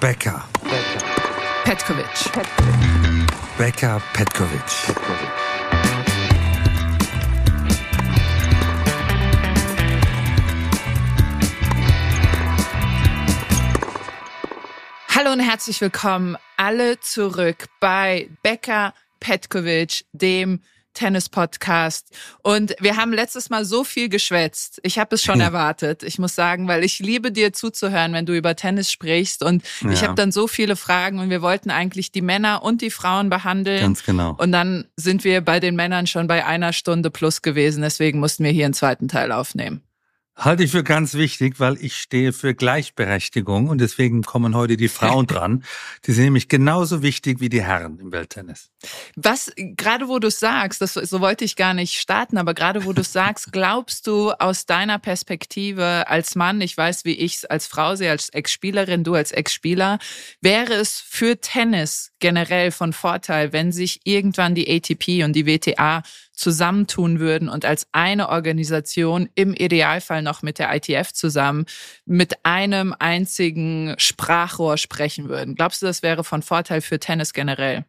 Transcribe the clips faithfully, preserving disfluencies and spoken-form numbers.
Becker. Petkovic. Becker Petkovic. Hallo und herzlich willkommen alle zurück bei Becker Petkovic, dem Tennis-Podcast. Und wir haben letztes Mal so viel geschwätzt. Ich habe es schon ja. erwartet. Ich muss sagen, weil ich liebe dir zuzuhören, wenn du über Tennis sprichst. Und ja. ich habe dann so viele Fragen und wir wollten eigentlich die Männer und die Frauen behandeln. Ganz genau. Und dann sind wir bei den Männern schon bei einer Stunde plus gewesen. Deswegen mussten wir hier einen zweiten Teil aufnehmen. Halte ich für ganz wichtig, weil ich stehe für Gleichberechtigung und deswegen kommen heute die Frauen dran. Die sind nämlich genauso wichtig wie die Herren im Welttennis. Was, gerade wo du es sagst, das, so wollte ich gar nicht starten, aber gerade wo du es sagst, glaubst du aus deiner Perspektive als Mann, ich weiß, wie ich es als Frau sehe, als Ex-Spielerin, du als Ex-Spieler, wäre es für Tennis generell von Vorteil, wenn sich irgendwann die A T P und die W T A zusammentun würden und als eine Organisation, im Idealfall noch mit der I T F zusammen, mit einem einzigen Sprachrohr sprechen würden? Glaubst du, das wäre von Vorteil für Tennis generell?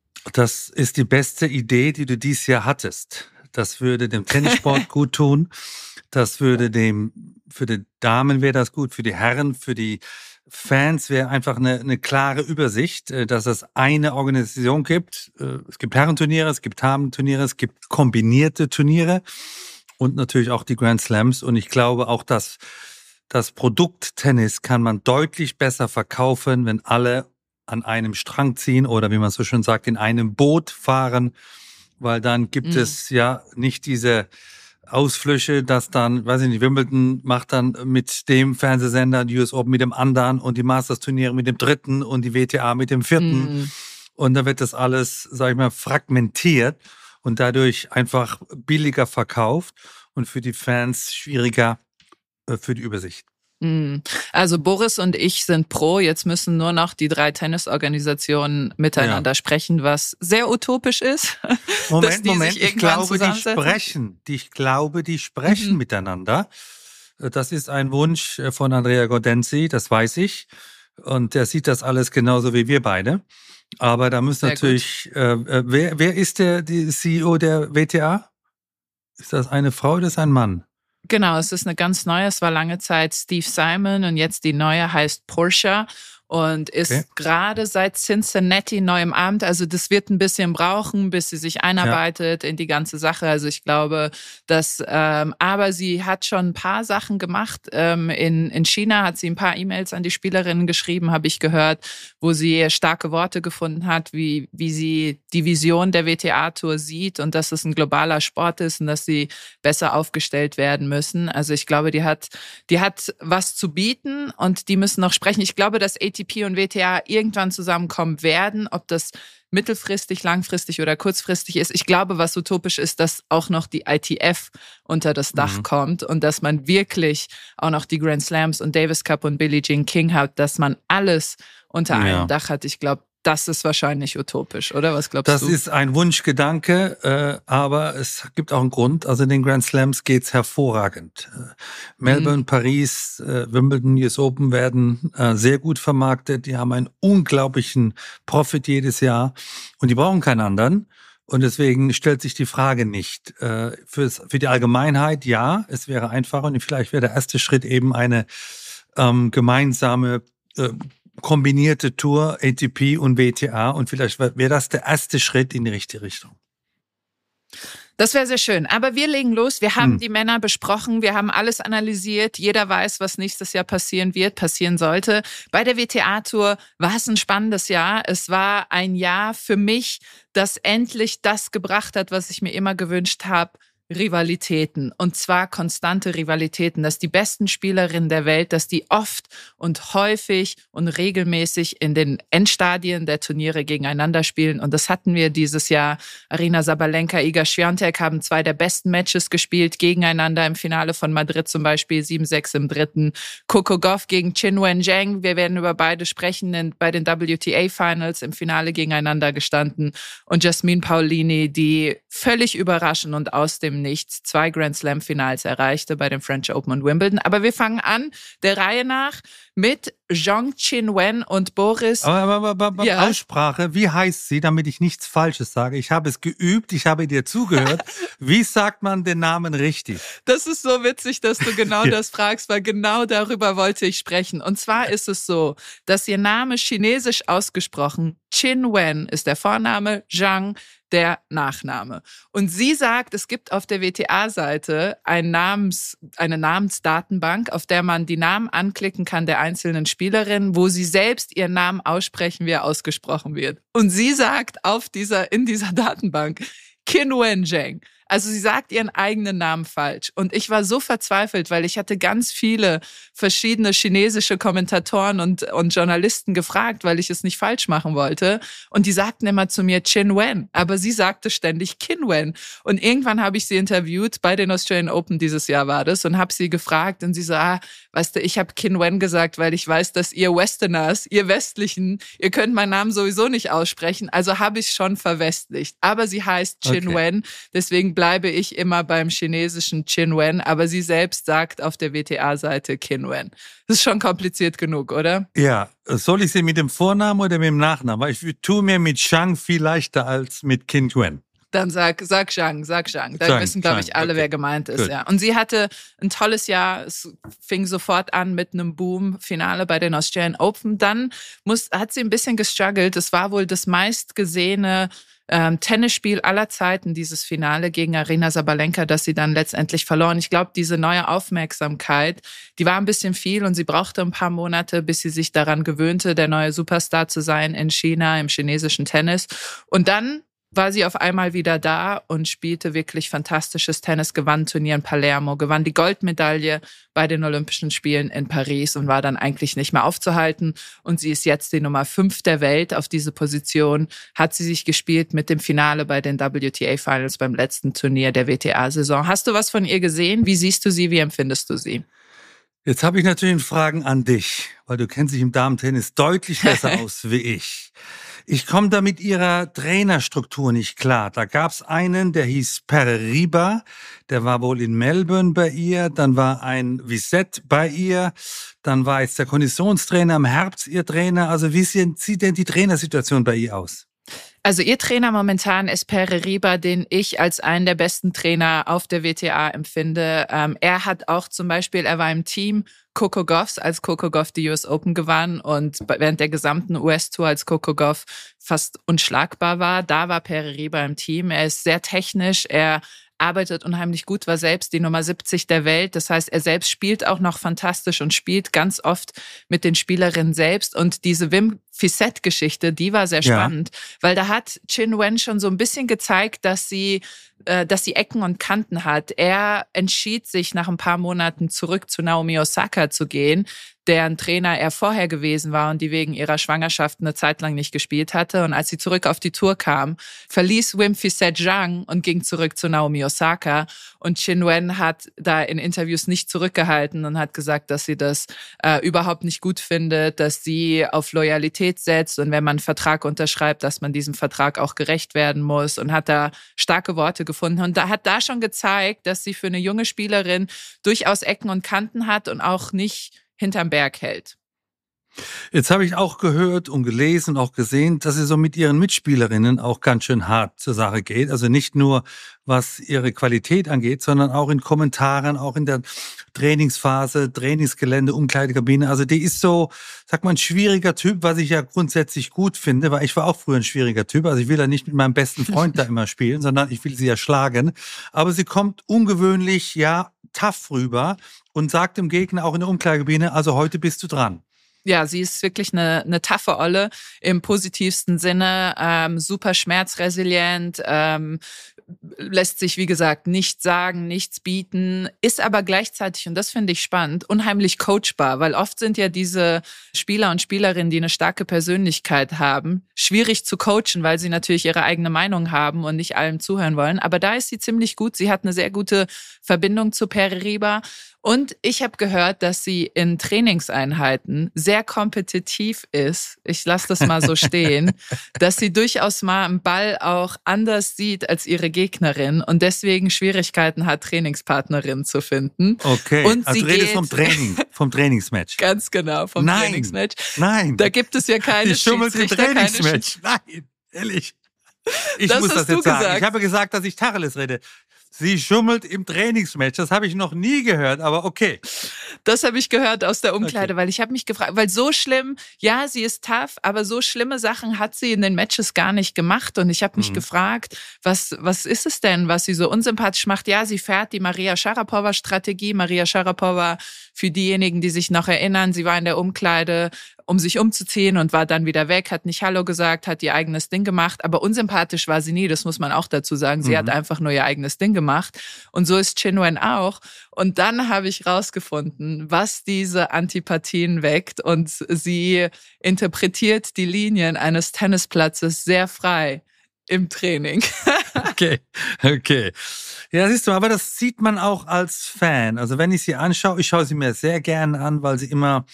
Das ist die beste Idee, die du dieses Jahr hattest. Das würde dem Tennissport gut tun. Das würde dem, für die Damen wäre das gut, für die Herren, für die Fans wäre einfach eine, eine klare Übersicht, dass es eine Organisation gibt. Es gibt Herrenturniere, es gibt Damenturniere, es gibt kombinierte Turniere und natürlich auch die Grand Slams. Und ich glaube auch, dass das Produkt Tennis kann man deutlich besser verkaufen, wenn alle an einem Strang ziehen oder wie man so schön sagt, in einem Boot fahren, weil dann gibt mhm. es ja nicht diese Ausflüche, dass dann, weiß ich nicht, Wimbledon macht dann mit dem Fernsehsender die U S Open mit dem anderen und die Masters-Turniere mit dem dritten und die W T A mit dem vierten. Mm. Und dann wird das alles, sag ich mal, fragmentiert und dadurch einfach billiger verkauft und für die Fans schwieriger äh, für die Übersicht. Also Boris und ich sind pro, jetzt müssen nur noch die drei Tennisorganisationen miteinander ja. sprechen, was sehr utopisch ist. Moment, Moment, ich glaube, die sprechen. Die, ich glaube, die sprechen mhm. miteinander. Das ist ein Wunsch von Andrea Gaudenzi, das weiß ich. Und der sieht das alles genauso wie wir beide. Aber da muss natürlich, äh, wer, wer ist der die C E O der W T A? Ist das eine Frau oder ist das ein Mann? Genau, es ist eine ganz neue, es war lange Zeit Steve Simon und jetzt die neue heißt Portia und ist okay. gerade seit Cincinnati neu im Amt. Also das wird ein bisschen brauchen, bis sie sich einarbeitet ja. in die ganze Sache. Also ich glaube, dass, ähm, aber sie hat schon ein paar Sachen gemacht. Ähm, in, in China hat sie ein paar E-Mails an die Spielerinnen geschrieben, habe ich gehört, wo sie starke Worte gefunden hat, wie, wie sie die Vision der W T A-Tour sieht und dass es ein globaler Sport ist und dass sie besser aufgestellt werden müssen. Also ich glaube, die hat, die hat was zu bieten und die müssen noch sprechen. Ich glaube, dass A T P und W T A irgendwann zusammenkommen werden, ob das mittelfristig, langfristig oder kurzfristig ist. Ich glaube, was utopisch ist, dass auch noch die I T F unter das Dach mhm. kommt und dass man wirklich auch noch die Grand Slams und Davis Cup und Billie Jean King hat, dass man alles unter ja. einem Dach hat. Ich glaube, das ist wahrscheinlich utopisch, oder? Was glaubst das du? Das ist ein Wunschgedanke, äh, aber es gibt auch einen Grund. Also in den Grand Slams geht's hervorragend. Äh, Melbourne, mhm. Paris, äh, Wimbledon, U S Open werden äh, sehr gut vermarktet. Die haben einen unglaublichen Profit jedes Jahr und die brauchen keinen anderen. Und deswegen stellt sich die Frage nicht. Äh, fürs, für die Allgemeinheit, ja, es wäre einfacher und vielleicht wäre der erste Schritt eben eine ähm, gemeinsame äh, kombinierte Tour, A T P und W T A und vielleicht wäre das der erste Schritt in die richtige Richtung. Das wäre sehr schön. Aber wir legen los. Wir haben hm. die Männer besprochen. Wir haben alles analysiert. Jeder weiß, was nächstes Jahr passieren wird, passieren sollte. Bei der W T A-Tour war es ein spannendes Jahr. Es war ein Jahr für mich, das endlich das gebracht hat, was ich mir immer gewünscht habe. Rivalitäten und zwar konstante Rivalitäten, dass die besten Spielerinnen der Welt, dass die oft und häufig und regelmäßig in den Endstadien der Turniere gegeneinander spielen und das hatten wir dieses Jahr. Aryna Sabalenka, Iga Swiatek haben zwei der besten Matches gespielt gegeneinander im Finale von Madrid zum Beispiel, sieben sechs im dritten. Coco Gauff gegen Qin Wenjuan, wir werden über beide sprechen, bei den W T A Finals im Finale gegeneinander gestanden und Jasmine Paolini, die völlig überraschend und aus dem dem Nichts zwei Grand Slam Finals erreichte bei den French Open und Wimbledon. Aber wir fangen an, der Reihe nach, mit Zhang Qinwen und Boris. Aber, aber, aber, aber ja. Aussprache, wie heißt sie, damit ich nichts Falsches sage? Ich habe es geübt, ich habe dir zugehört. Wie sagt man den Namen richtig? Das ist so witzig, dass du genau ja. das fragst, weil genau darüber wollte ich sprechen. Und zwar ist es so, dass ihr Name chinesisch ausgesprochen Qinwen ist der Vorname, Zhang der Nachname. Und sie sagt, es gibt auf der W T A-Seite ein Namens, eine Namensdatenbank, auf der man die Namen anklicken kann der einzelnen Spielerinnen, wo sie selbst ihren Namen aussprechen, wie er ausgesprochen wird. Und sie sagt auf dieser, in dieser Datenbank Qinwen Zhang. Also sie sagt ihren eigenen Namen falsch. Und ich war so verzweifelt, weil ich hatte ganz viele verschiedene chinesische Kommentatoren und, und Journalisten gefragt, weil ich es nicht falsch machen wollte. Und die sagten immer zu mir Qinwen, aber sie sagte ständig Qinwen. Und irgendwann habe ich sie interviewt, bei den Australian Open dieses Jahr war das, und habe sie gefragt und sie so, ah, weißt du, ich habe Qinwen gesagt, weil ich weiß, dass ihr Westerners, ihr Westlichen, ihr könnt meinen Namen sowieso nicht aussprechen, also habe ich schon verwestlicht. Aber sie heißt Qinwen, okay. Deswegen bleibe ich immer beim chinesischen Qinwen, aber sie selbst sagt auf der W T A-Seite Qinwen. Das ist schon kompliziert genug, oder? Ja, soll ich sie mit dem Vornamen oder mit dem Nachnamen? Weil ich tue mir mit Zhang viel leichter als mit Qinwen. Dann sag, sag Zhang, sag Zhang. Da Zhang, wissen, glaube ich, alle, okay. wer gemeint ist. Ja. Und sie hatte ein tolles Jahr. Es fing sofort an mit einem Boom-Finale bei den Australian Open. Dann muss, hat sie ein bisschen gestruggelt. Es war wohl das meistgesehene ähm, Tennisspiel aller Zeiten, dieses Finale gegen Aryna Sabalenka, das sie dann letztendlich verloren. Ich glaube, diese neue Aufmerksamkeit, die war ein bisschen viel und sie brauchte ein paar Monate, bis sie sich daran gewöhnte, der neue Superstar zu sein in China, im chinesischen Tennis. Und dann war sie auf einmal wieder da und spielte wirklich fantastisches Tennis, gewann Turnier in Palermo, gewann die Goldmedaille bei den Olympischen Spielen in Paris und war dann eigentlich nicht mehr aufzuhalten. Und sie ist jetzt die Nummer fünf der Welt. Auf diese Position hat sie sich gespielt mit dem Finale bei den W T A Finals beim letzten Turnier der W T A-Saison. Hast du was von ihr gesehen? Wie siehst du sie? Wie empfindest du sie? Jetzt habe ich natürlich Fragen an dich, weil du kennst dich im Damentennis deutlich besser aus wie ich. Ich komme da mit ihrer Trainerstruktur nicht klar. Da gab's einen, der hieß Pereriba, der war wohl in Melbourne bei ihr. Dann war ein Visette bei ihr. Dann war jetzt der Konditionstrainer im Herbst ihr Trainer. Also wie sieht denn die Trainersituation bei ihr aus? Also ihr Trainer momentan ist Pereriba, den ich als einen der besten Trainer auf der W T A empfinde. Ähm, er hat auch zum Beispiel, er war im Team Coco Gauffs, als Coco Gauff die U S Open gewann und während der gesamten U S-Tour, als Coco Gauff fast unschlagbar war, da war Pereriba im Team. Er ist sehr technisch, er arbeitet unheimlich gut, war selbst die Nummer siebzig der Welt. Das heißt, er selbst spielt auch noch fantastisch und spielt ganz oft mit den Spielerinnen selbst. Und diese Wim Fissette-Geschichte, die war sehr spannend, ja. Weil da hat Qinwen schon so ein bisschen gezeigt, dass sie äh, dass sie Ecken und Kanten hat. Er entschied sich nach ein paar Monaten zurück zu Naomi Osaka zu gehen, deren Trainer er vorher gewesen war und die wegen ihrer Schwangerschaft eine Zeit lang nicht gespielt hatte. Und als sie zurück auf die Tour kam, verließ Wim Fissette Zhang und ging zurück zu Naomi Osaka. Und Qinwen hat da in Interviews nicht zurückgehalten und hat gesagt, dass sie das äh, überhaupt nicht gut findet, dass sie auf Loyalität setzt und wenn man einen Vertrag unterschreibt, dass man diesem Vertrag auch gerecht werden muss, und hat da starke Worte gefunden. Und da hat da schon gezeigt, dass sie für eine junge Spielerin durchaus Ecken und Kanten hat und auch nicht hinterm Berg hält. Jetzt habe ich auch gehört und gelesen, auch gesehen, dass sie so mit ihren Mitspielerinnen auch ganz schön hart zur Sache geht. Also nicht nur, was ihre Qualität angeht, sondern auch in Kommentaren, auch in der Trainingsphase, Trainingsgelände, Umkleidekabine. Also die ist so, sag mal, ein schwieriger Typ, was ich ja grundsätzlich gut finde, weil ich war auch früher ein schwieriger Typ. Also ich will ja nicht mit meinem besten Freund da immer spielen, sondern ich will sie ja schlagen. Aber sie kommt ungewöhnlich, ja, tough rüber und sagt dem Gegner auch in der Umkleidekabine, also heute bist du dran. Ja, sie ist wirklich eine, eine taffe Olle im positivsten Sinne, ähm, super schmerzresilient, ähm, lässt sich, wie gesagt, nichts sagen, nichts bieten, ist aber gleichzeitig, und das finde ich spannend, unheimlich coachbar, weil oft sind ja diese Spieler und Spielerinnen, die eine starke Persönlichkeit haben, schwierig zu coachen, weil sie natürlich ihre eigene Meinung haben und nicht allem zuhören wollen. Aber da ist sie ziemlich gut. Sie hat eine sehr gute Verbindung zu Pereriba. Und ich habe gehört, dass sie in Trainingseinheiten sehr kompetitiv ist. Ich lasse das mal so stehen, dass sie durchaus mal einen Ball auch anders sieht als ihre Gegnerin und deswegen Schwierigkeiten hat, Trainingspartnerinnen zu finden. Okay, und also sie du redest geht, vom Training, vom Trainingsmatch. Ganz genau, vom Nein, Trainingsmatch. Nein, da gibt es ja keine die schummelt im Schiedsrichter, Trainingsmatch. Nein, ehrlich. Ich das muss hast das du jetzt sagen. gesagt. Ich habe gesagt, dass ich Tacheles rede. Sie schummelt im Trainingsmatch. Das habe ich noch nie gehört, aber okay. Das habe ich gehört aus der Umkleide, Okay. weil ich habe mich gefragt, weil so schlimm, ja, sie ist tough, aber so schlimme Sachen hat sie in den Matches gar nicht gemacht. Und ich habe mich Mhm. gefragt, was, was ist es denn, was sie so unsympathisch macht? Ja, sie fährt die Maria Sharapova-Strategie. Maria Sharapova, für diejenigen, die sich noch erinnern, sie war in der Umkleide, um sich umzuziehen und war dann wieder weg, hat nicht Hallo gesagt, hat ihr eigenes Ding gemacht. Aber unsympathisch war sie nie, das muss man auch dazu sagen. Sie Mhm. hat einfach nur ihr eigenes Ding gemacht. Und so ist Qin Wen auch. Und dann habe ich rausgefunden, was diese Antipathien weckt. Und sie interpretiert die Linien eines Tennisplatzes sehr frei im Training. Okay, okay. Ja, siehst du, aber das sieht man auch als Fan. Also wenn ich sie anschaue, ich schaue sie mir sehr gerne an, weil sie immer,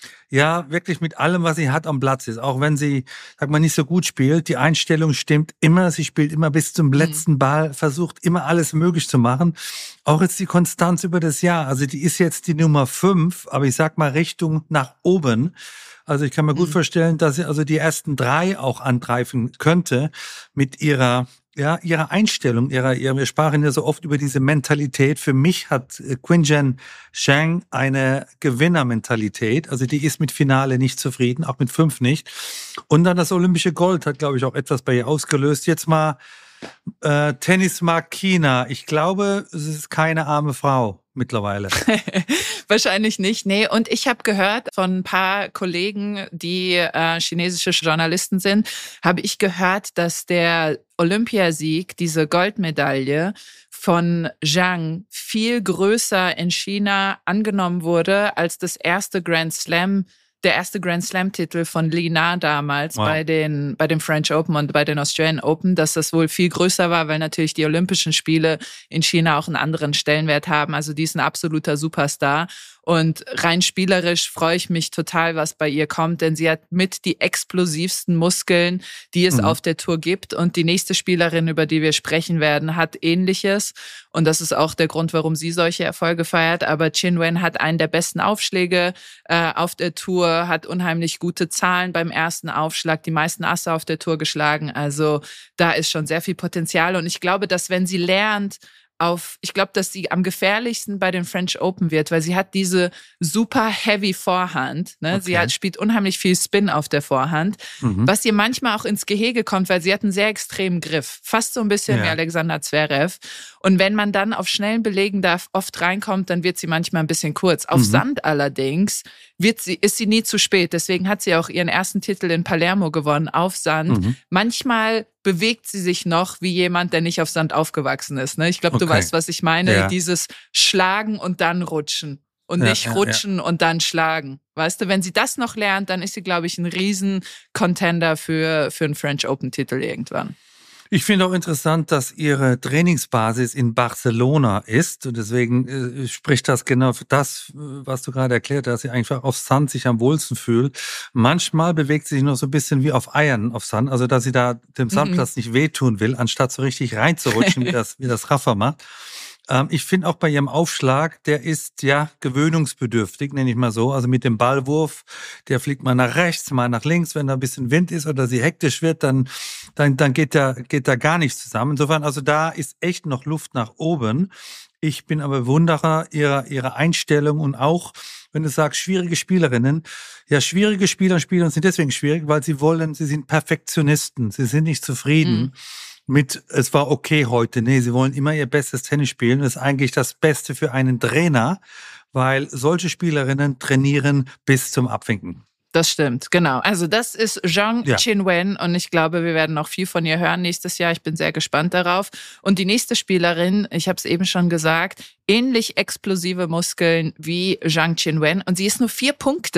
ja, wirklich mit allem, was sie hat, am Platz ist. Auch wenn sie, sag mal, nicht so gut spielt, die Einstellung stimmt immer, sie spielt immer bis zum letzten Ball, versucht immer alles möglich zu machen. Auch jetzt die Konstanz über das Jahr. Also die ist jetzt die Nummer fünf, aber ich sag mal Richtung nach oben. Also ich kann mir gut Mhm. vorstellen, dass sie also die ersten drei auch angreifen könnte mit ihrer, ja, ihrer Einstellung, ihrer, ihrer, wir sprachen ja so oft über diese Mentalität. Für mich hat Qinwen Zheng eine Gewinnermentalität. Also die ist mit Finale nicht zufrieden, auch mit fünf nicht. Und dann das olympische Gold hat, glaube ich, auch etwas bei ihr ausgelöst. Jetzt mal äh, Tennismarkt China. Ich glaube, es ist keine arme Frau mittlerweile. Wahrscheinlich nicht, nee. Und ich habe gehört von ein paar Kollegen, die äh, chinesische Journalisten sind, habe ich gehört, dass der Olympiasieg, diese Goldmedaille von Zhang viel größer in China angenommen wurde als das erste Grand Slam, der erste Grand Slam-Titel von Li Na damals Wow. bei den, bei den French Open und bei den Australian Open, dass das wohl viel größer war, weil natürlich die Olympischen Spiele in China auch einen anderen Stellenwert haben. Also die ist ein absoluter Superstar. Und rein spielerisch freue ich mich total, was bei ihr kommt, denn sie hat mit die explosivsten Muskeln, die es mhm. auf der Tour gibt. Und die nächste Spielerin, über die wir sprechen werden, hat Ähnliches. Und das ist auch der Grund, warum sie solche Erfolge feiert. Aber Qin Wen hat einen der besten Aufschläge äh, auf der Tour, hat unheimlich gute Zahlen beim ersten Aufschlag, die meisten Asse auf der Tour geschlagen. Also da ist schon sehr viel Potenzial. Und ich glaube, dass wenn sie lernt, auf, ich glaube, dass sie am gefährlichsten bei den French Open wird, weil sie hat diese super heavy Vorhand. Ne? Okay. Sie hat, spielt unheimlich viel Spin auf der Vorhand, mhm. was ihr manchmal auch ins Gehege kommt, weil sie hat einen sehr extremen Griff. Fast so ein bisschen ja. wie Alexander Zverev. Und wenn man dann auf schnellen Belegen da oft reinkommt, dann wird sie manchmal ein bisschen kurz. Auf mhm. Sand allerdings wird sie, ist sie nie zu spät. Deswegen hat sie auch ihren ersten Titel in Palermo gewonnen, auf Sand. Mhm. Manchmal bewegt sie sich noch wie jemand, der nicht auf Sand aufgewachsen ist. Ne? Ich glaube, okay. du weißt, was ich meine. Ja. Dieses Schlagen und dann rutschen. Und ja, nicht rutschen ja, ja. und dann schlagen. Weißt du, wenn sie das noch lernt, dann ist sie, glaube ich, ein Riesen-Contender für, für einen French Open-Titel irgendwann. Ich finde auch interessant, dass ihre Trainingsbasis in Barcelona ist. Und deswegen äh, spricht das genau für das, was du gerade erklärt hast, dass sie einfach auf Sand sich am wohlsten fühlt. Manchmal bewegt sie sich noch so ein bisschen wie auf Eiern auf Sand. Also, dass sie da dem Sandplatz mhm. nicht wehtun will, anstatt so richtig reinzurutschen, wie das, wie das Rafa macht. Ähm, ich finde auch bei ihrem Aufschlag, der ist ja gewöhnungsbedürftig, nenne ich mal so. Also mit dem Ballwurf, der fliegt mal nach rechts, mal nach links. Wenn da ein bisschen Wind ist oder sie hektisch wird, dann, dann, dann geht da, geht da gar nichts zusammen. Insofern, also da ist echt noch Luft nach oben. Ich bin aber Bewunderer ihrer, ihrer Einstellung und auch, wenn du sagst, schwierige Spielerinnen. Ja, schwierige Spieler und Spieler sind deswegen schwierig, weil sie wollen, sie sind Perfektionisten. Sie sind nicht zufrieden. Mhm. mit, es war okay heute. Nee, sie wollen immer ihr bestes Tennis spielen. Das ist eigentlich das Beste für einen Trainer, weil solche Spielerinnen trainieren bis zum Abwinken. Das stimmt, genau. Also das ist Zhang ja. Qin Wen und ich glaube, wir werden noch viel von ihr hören nächstes Jahr. Ich bin sehr gespannt darauf. Und die nächste Spielerin, ich habe es eben schon gesagt, ähnlich explosive Muskeln wie Zhang Qin Wen und sie ist nur vier Punkte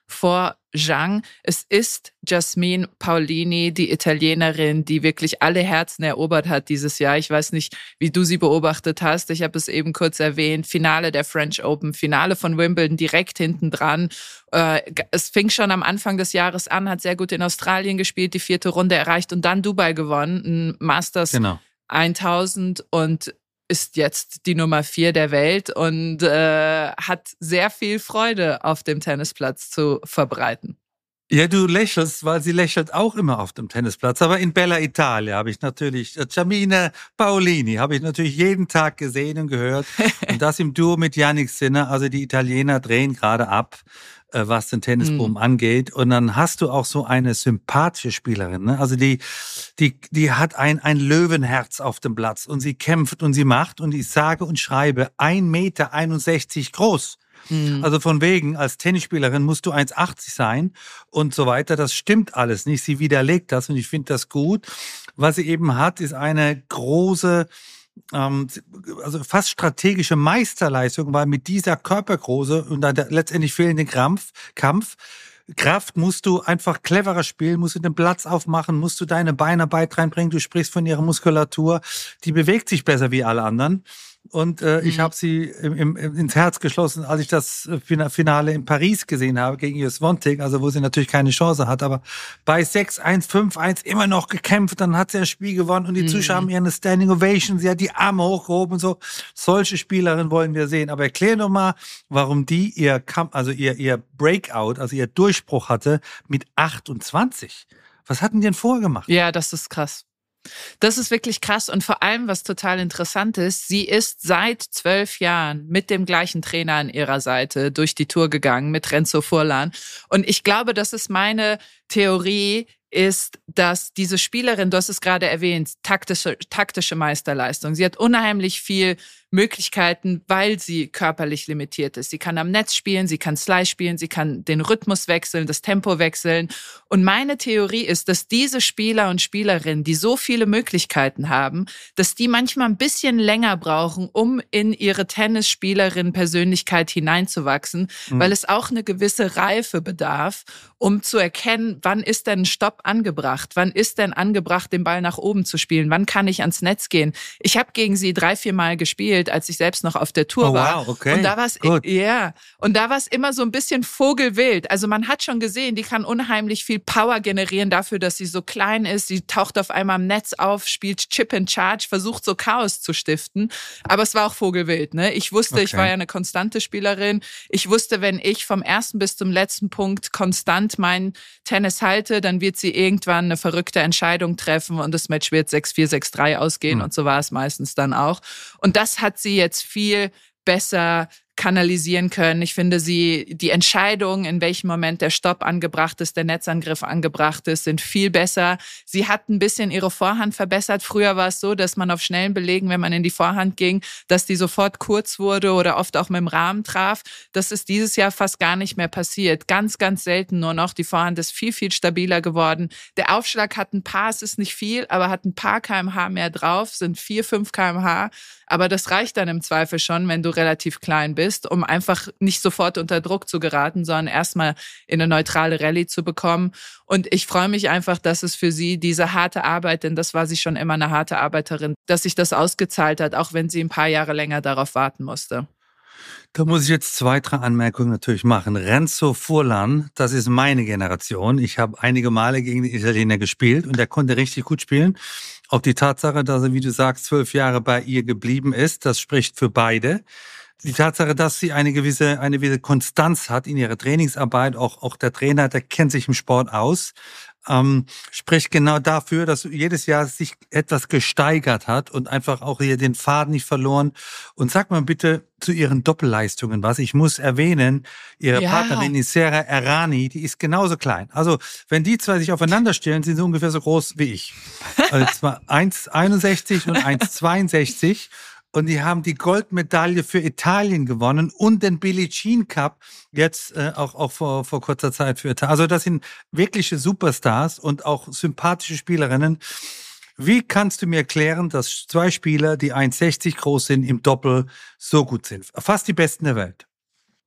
vor Zhang. Es ist Jasmine Paolini, die Italienerin, die wirklich alle Herzen erobert hat dieses Jahr. Ich weiß nicht, wie du sie beobachtet hast. Ich habe es eben kurz erwähnt. Finale der French Open, Finale von Wimbledon, direkt hinten dran. Äh, es fing schon am Anfang des Jahres an, hat sehr gut in Australien gespielt, die vierte Runde erreicht und dann Dubai gewonnen, ein Masters genau. tausend und ist jetzt die Nummer vier der Welt und äh, hat sehr viel Freude auf dem Tennisplatz zu verbreiten. Ja, du lächelst, weil sie lächelt auch immer auf dem Tennisplatz. Aber in Bella Italia habe ich natürlich, Jasmine Paolini habe ich natürlich jeden Tag gesehen und gehört. Und das im Duo mit Jannik Sinner. Also die Italiener drehen gerade ab, was den Tennisboom mm. angeht. Und dann hast du auch so eine sympathische Spielerin. Ne? Also die, die, die hat ein, ein Löwenherz auf dem Platz und sie kämpft und sie macht. Und ich sage und schreibe, ein Meter einundsechzig groß. Also von wegen, als Tennisspielerin musst du eins achtzig sein und so weiter. Das stimmt alles nicht. Sie widerlegt das und ich finde das gut. Was sie eben hat, ist eine große, ähm, also fast strategische Meisterleistung, weil mit dieser Körpergröße und dann der letztendlich fehlenden Kampf, Kampf Kraft musst du einfach cleverer spielen, musst du den Platz aufmachen, musst du deine Beinarbeit reinbringen. Du sprichst von ihrer Muskulatur. Die bewegt sich besser wie alle anderen. Und äh, mhm. ich habe sie im, im, ins Herz geschlossen, als ich das Finale in Paris gesehen habe gegen Iga Swiatek, also wo sie natürlich keine Chance hat, aber bei sechs eins, fünf eins immer noch gekämpft, dann hat sie das Spiel gewonnen und die mhm. Zuschauer haben ihr eine Standing Ovation, sie hat die Arme hochgehoben und so. Solche Spielerinnen wollen wir sehen. Aber erklär doch mal, warum die ihr Kampf, also ihr, ihr Breakout, also ihr Durchbruch hatte mit achtundzwanzig. Was hatten die denn vorher gemacht? Ja, das ist krass. Das ist wirklich krass und vor allem, was total interessant ist, sie ist seit zwölf Jahren mit dem gleichen Trainer an ihrer Seite durch die Tour gegangen, mit Renzo Furlan. Und ich glaube, das ist meine Theorie, ist, dass diese Spielerin, du hast es gerade erwähnt, taktische, taktische Meisterleistung. Sie hat unheimlich viel Möglichkeiten, weil sie körperlich limitiert ist. Sie kann am Netz spielen, sie kann Slice spielen, sie kann den Rhythmus wechseln, das Tempo wechseln. Und meine Theorie ist, dass diese Spieler und Spielerinnen, die so viele Möglichkeiten haben, dass die manchmal ein bisschen länger brauchen, um in ihre Tennisspielerin-Persönlichkeit hineinzuwachsen, mhm. weil es auch eine gewisse Reife bedarf, um zu erkennen, wann ist denn ein Stopp angebracht? Wann ist denn angebracht, den Ball nach oben zu spielen? Wann kann ich ans Netz gehen? Ich habe gegen sie drei, vier Mal gespielt, als ich selbst noch auf der Tour oh, war. Wow, okay. Und da war es ja, und da war es immer so ein bisschen vogelwild. Also man hat schon gesehen, die kann unheimlich viel Power generieren dafür, dass sie so klein ist. Sie taucht auf einmal im Netz auf, spielt Chip and Charge, versucht so Chaos zu stiften. Aber es war auch vogelwild. Ne? Ich wusste, okay. ich war ja eine konstante Spielerin. Ich wusste, wenn ich vom ersten bis zum letzten Punkt konstant mein Tennis halte, dann wird sie irgendwann eine verrückte Entscheidung treffen und das Match wird sechs vier, sechs drei ausgehen mhm. und so war es meistens dann auch. Und das hat sie jetzt viel besser kanalisieren können. Ich finde, sie, die Entscheidung, in welchem Moment der Stopp angebracht ist, der Netzangriff angebracht ist, sind viel besser. Sie hat ein bisschen ihre Vorhand verbessert. Früher war es so, dass man auf schnellen Belegen, wenn man in die Vorhand ging, dass die sofort kurz wurde oder oft auch mit dem Rahmen traf. Das ist dieses Jahr fast gar nicht mehr passiert. Ganz, ganz selten nur noch. Die Vorhand ist viel, viel stabiler geworden. Der Aufschlag hat ein paar, es ist nicht viel, aber hat ein paar kmh mehr drauf, sind vier, fünf kmh. Aber das reicht dann im Zweifel schon, wenn du relativ klein bist, um einfach nicht sofort unter Druck zu geraten, sondern erstmal in eine neutrale Rallye zu bekommen. Und ich freue mich einfach, dass es für sie diese harte Arbeit, denn das war sie schon immer eine harte Arbeiterin, dass sich das ausgezahlt hat, auch wenn sie ein paar Jahre länger darauf warten musste. Da muss ich jetzt zwei, drei Anmerkungen natürlich machen. Renzo Furlan, das ist meine Generation. Ich habe einige Male gegen den Italiener gespielt und er konnte richtig gut spielen. Auch die Tatsache, dass er, wie du sagst, zwölf Jahre bei ihr geblieben ist, das spricht für beide. Die Tatsache, dass sie eine gewisse, eine gewisse Konstanz hat in ihrer Trainingsarbeit, auch, auch der Trainer, der kennt sich im Sport aus, ähm, spricht genau dafür, dass jedes Jahr sich etwas gesteigert hat und einfach auch hier den Faden nicht verloren. Und sag mal bitte zu ihren Doppelleistungen was. Ich muss erwähnen, ihre ja. Partnerin ist Sara Errani, die ist genauso klein. Also wenn die zwei sich aufeinander stellen, sind sie ungefähr so groß wie ich. Also zwar eins Komma einundsechzig und eins Komma zweiundsechzig. Und die haben die Goldmedaille für Italien gewonnen und den Billie Jean Cup jetzt äh, auch, auch vor, vor kurzer Zeit für Italien. Also das sind wirkliche Superstars und auch sympathische Spielerinnen. Wie kannst du mir erklären, dass zwei Spieler, die eins Komma sechzig groß sind, im Doppel so gut sind? Fast die Besten der Welt.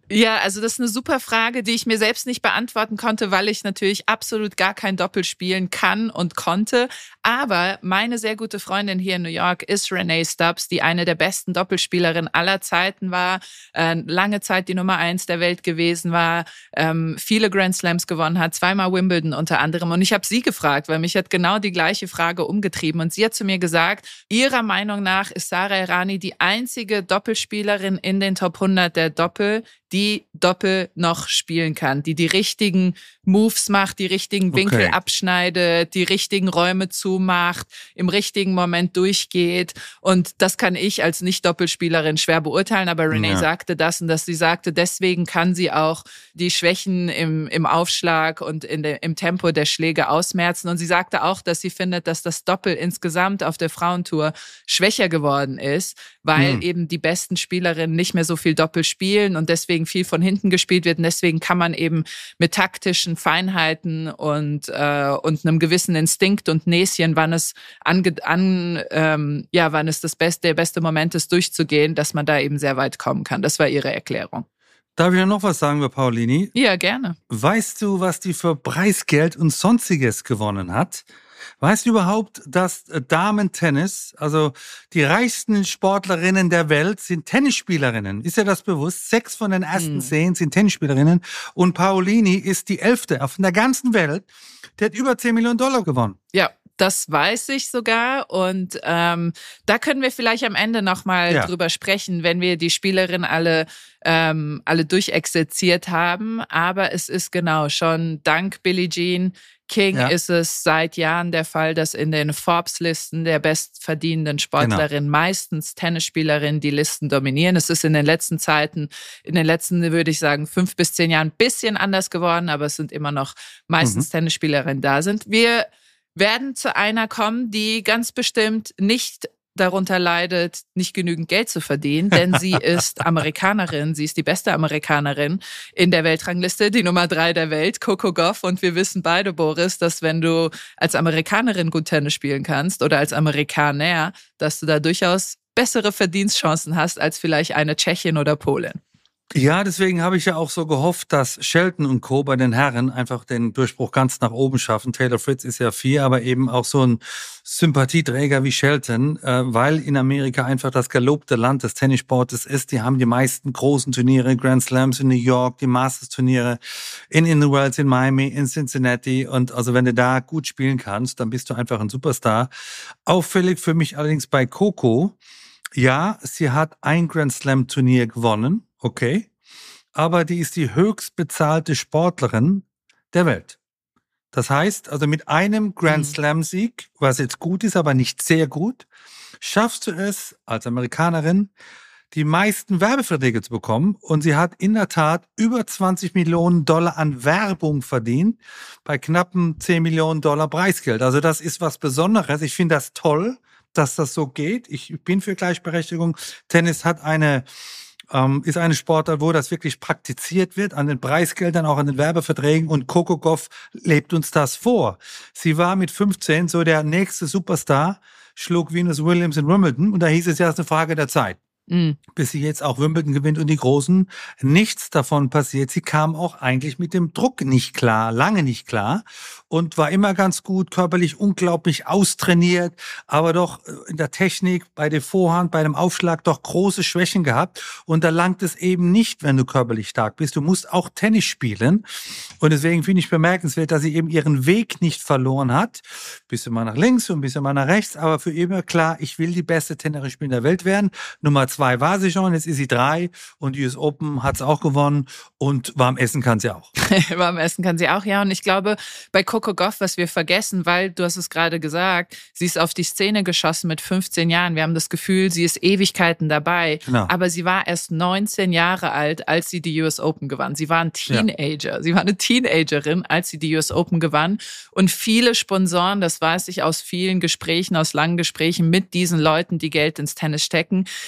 Ja, also das ist eine super Frage, die ich mir selbst nicht beantworten konnte, weil ich natürlich absolut gar kein Doppel spielen kann und konnte. Aber meine sehr gute Freundin hier in New York ist Renee Stubbs, die eine der besten Doppelspielerinnen aller Zeiten war, äh, lange Zeit die Nummer eins der Welt gewesen war, ähm, viele Grand Slams gewonnen hat, zweimal Wimbledon unter anderem. Und ich habe sie gefragt, weil mich hat genau die gleiche Frage umgetrieben. Und sie hat zu mir gesagt, ihrer Meinung nach ist Sara Errani die einzige Doppelspielerin in den Top hundert der Doppel, die Doppel noch spielen kann, die die richtigen Moves macht, die richtigen Winkel Okay. abschneidet, die richtigen Räume zumacht, im richtigen Moment durchgeht. Und das kann ich als Nicht-Doppelspielerin schwer beurteilen, aber Renee Ja. sagte das und dass sie sagte, deswegen kann sie auch die Schwächen im, im Aufschlag und in der, im Tempo der Schläge ausmerzen. Und sie sagte auch, dass sie findet, dass das Doppel insgesamt auf der Frauentour schwächer geworden ist, weil Mhm. eben die besten Spielerinnen nicht mehr so viel Doppel spielen und deswegen viel von hinten gespielt wird. Und deswegen kann man eben mit taktischen Feinheiten und, äh, und einem gewissen Instinkt und Näschen, wann es ange, an, ähm, ja, wann es das beste, der beste Moment ist, durchzugehen, dass man da eben sehr weit kommen kann. Das war ihre Erklärung. Darf ich noch was sagen über Paulini? Ja, gerne. Weißt du, was die für Preisgeld und Sonstiges gewonnen hat? Weißt du überhaupt, dass äh, Damen-Tennis, also die reichsten Sportlerinnen der Welt, sind Tennisspielerinnen? Ist dir das bewusst? Sechs von den ersten Hm. zehn sind Tennisspielerinnen. Und Paolini ist die elfte auf der ganzen Welt. Der hat über zehn Millionen Dollar gewonnen. Ja, das weiß ich sogar. Und ähm, da können wir vielleicht am Ende nochmal Ja. drüber sprechen, wenn wir die Spielerin alle, ähm, alle durchexerziert haben. Aber es ist genau schon dank Billie Jean King Ja. ist es seit Jahren der Fall, dass in den Forbes-Listen der bestverdienenden Sportlerinnen meistens Tennisspielerinnen die Listen dominieren. Es ist in den letzten Zeiten, in den letzten, würde ich sagen, fünf bis zehn Jahren ein bisschen anders geworden, aber es sind immer noch meistens Mhm. Tennisspielerinnen da sind. Wir werden zu einer kommen, die ganz bestimmt nicht darunter leidet, nicht genügend Geld zu verdienen, denn sie ist Amerikanerin, sie ist die beste Amerikanerin in der Weltrangliste, die Nummer drei der Welt, Coco Gauff. Und wir wissen beide, Boris, dass wenn du als Amerikanerin gut Tennis spielen kannst oder als Amerikaner, dass du da durchaus bessere Verdienstchancen hast als vielleicht eine Tschechin oder Polin. Ja, deswegen habe ich ja auch so gehofft, dass Shelton und Co. bei den Herren einfach den Durchbruch ganz nach oben schaffen. Taylor Fritz ist ja vier, aber eben auch so ein Sympathieträger wie Shelton, äh, weil in Amerika einfach das gelobte Land des Tennissportes ist. Die haben die meisten großen Turniere, Grand Slams in New York, die Masters-Turniere in In the Worlds in Miami, in Cincinnati. Und also wenn du da gut spielen kannst, dann bist du einfach ein Superstar. Auffällig für mich allerdings bei Coco, ja, sie hat ein Grand Slam-Turnier gewonnen. Okay, aber die ist die höchst bezahlte Sportlerin der Welt. Das heißt, also mit einem Grand Slam-Sieg, was jetzt gut ist, aber nicht sehr gut, schaffst du es als Amerikanerin, die meisten Werbeverträge zu bekommen. Und sie hat in der Tat über zwanzig Millionen Dollar an Werbung verdient, bei knappen zehn Millionen Dollar Preisgeld. Also das ist was Besonderes. Ich finde das toll, dass das so geht. Ich bin für Gleichberechtigung. Tennis hat eine Ähm, ist eine Sportart, wo das wirklich praktiziert wird, an den Preisgeldern, auch an den Werbeverträgen. Und Coco Gauff lebt uns das vor. Sie war mit fünfzehn so der nächste Superstar, schlug Venus Williams in Wimbledon. Und da hieß es ja, es ist eine Frage der Zeit, Mm. bis sie jetzt auch Wimbledon gewinnt und die Großen. Nichts davon passiert. Sie kam auch eigentlich mit dem Druck nicht klar, lange nicht klar und war immer ganz gut, körperlich unglaublich austrainiert, aber doch in der Technik, bei der Vorhand, bei dem Aufschlag doch große Schwächen gehabt. Und da langt es eben nicht, wenn du körperlich stark bist. Du musst auch Tennis spielen. Und deswegen finde ich bemerkenswert, dass sie eben ihren Weg nicht verloren hat. Bisschen mal nach links und ein bisschen mal nach rechts, aber für immer klar, ich will die beste Tennisspielerin der Welt werden. Nummer zwei war sie schon, jetzt ist sie drei und die U S Open hat sie auch gewonnen und warm essen kann sie auch. Warm essen kann sie auch, ja. Und ich glaube, bei Coco Gauff, was wir vergessen, weil du hast es gerade gesagt, sie ist auf die Szene geschossen mit fünfzehn Jahren. Wir haben das Gefühl, sie ist Ewigkeiten dabei. Genau. Aber sie war erst neunzehn Jahre alt, als sie die U S Open gewann. Sie war ein Teenager. Ja. Sie war eine Teenagerin, als sie die U S Open gewann. Und viele Sponsoren, das weiß ich aus vielen Gesprächen, aus langen Gesprächen mit diesen Leuten, die Geld ins Tennis stecken, die gucken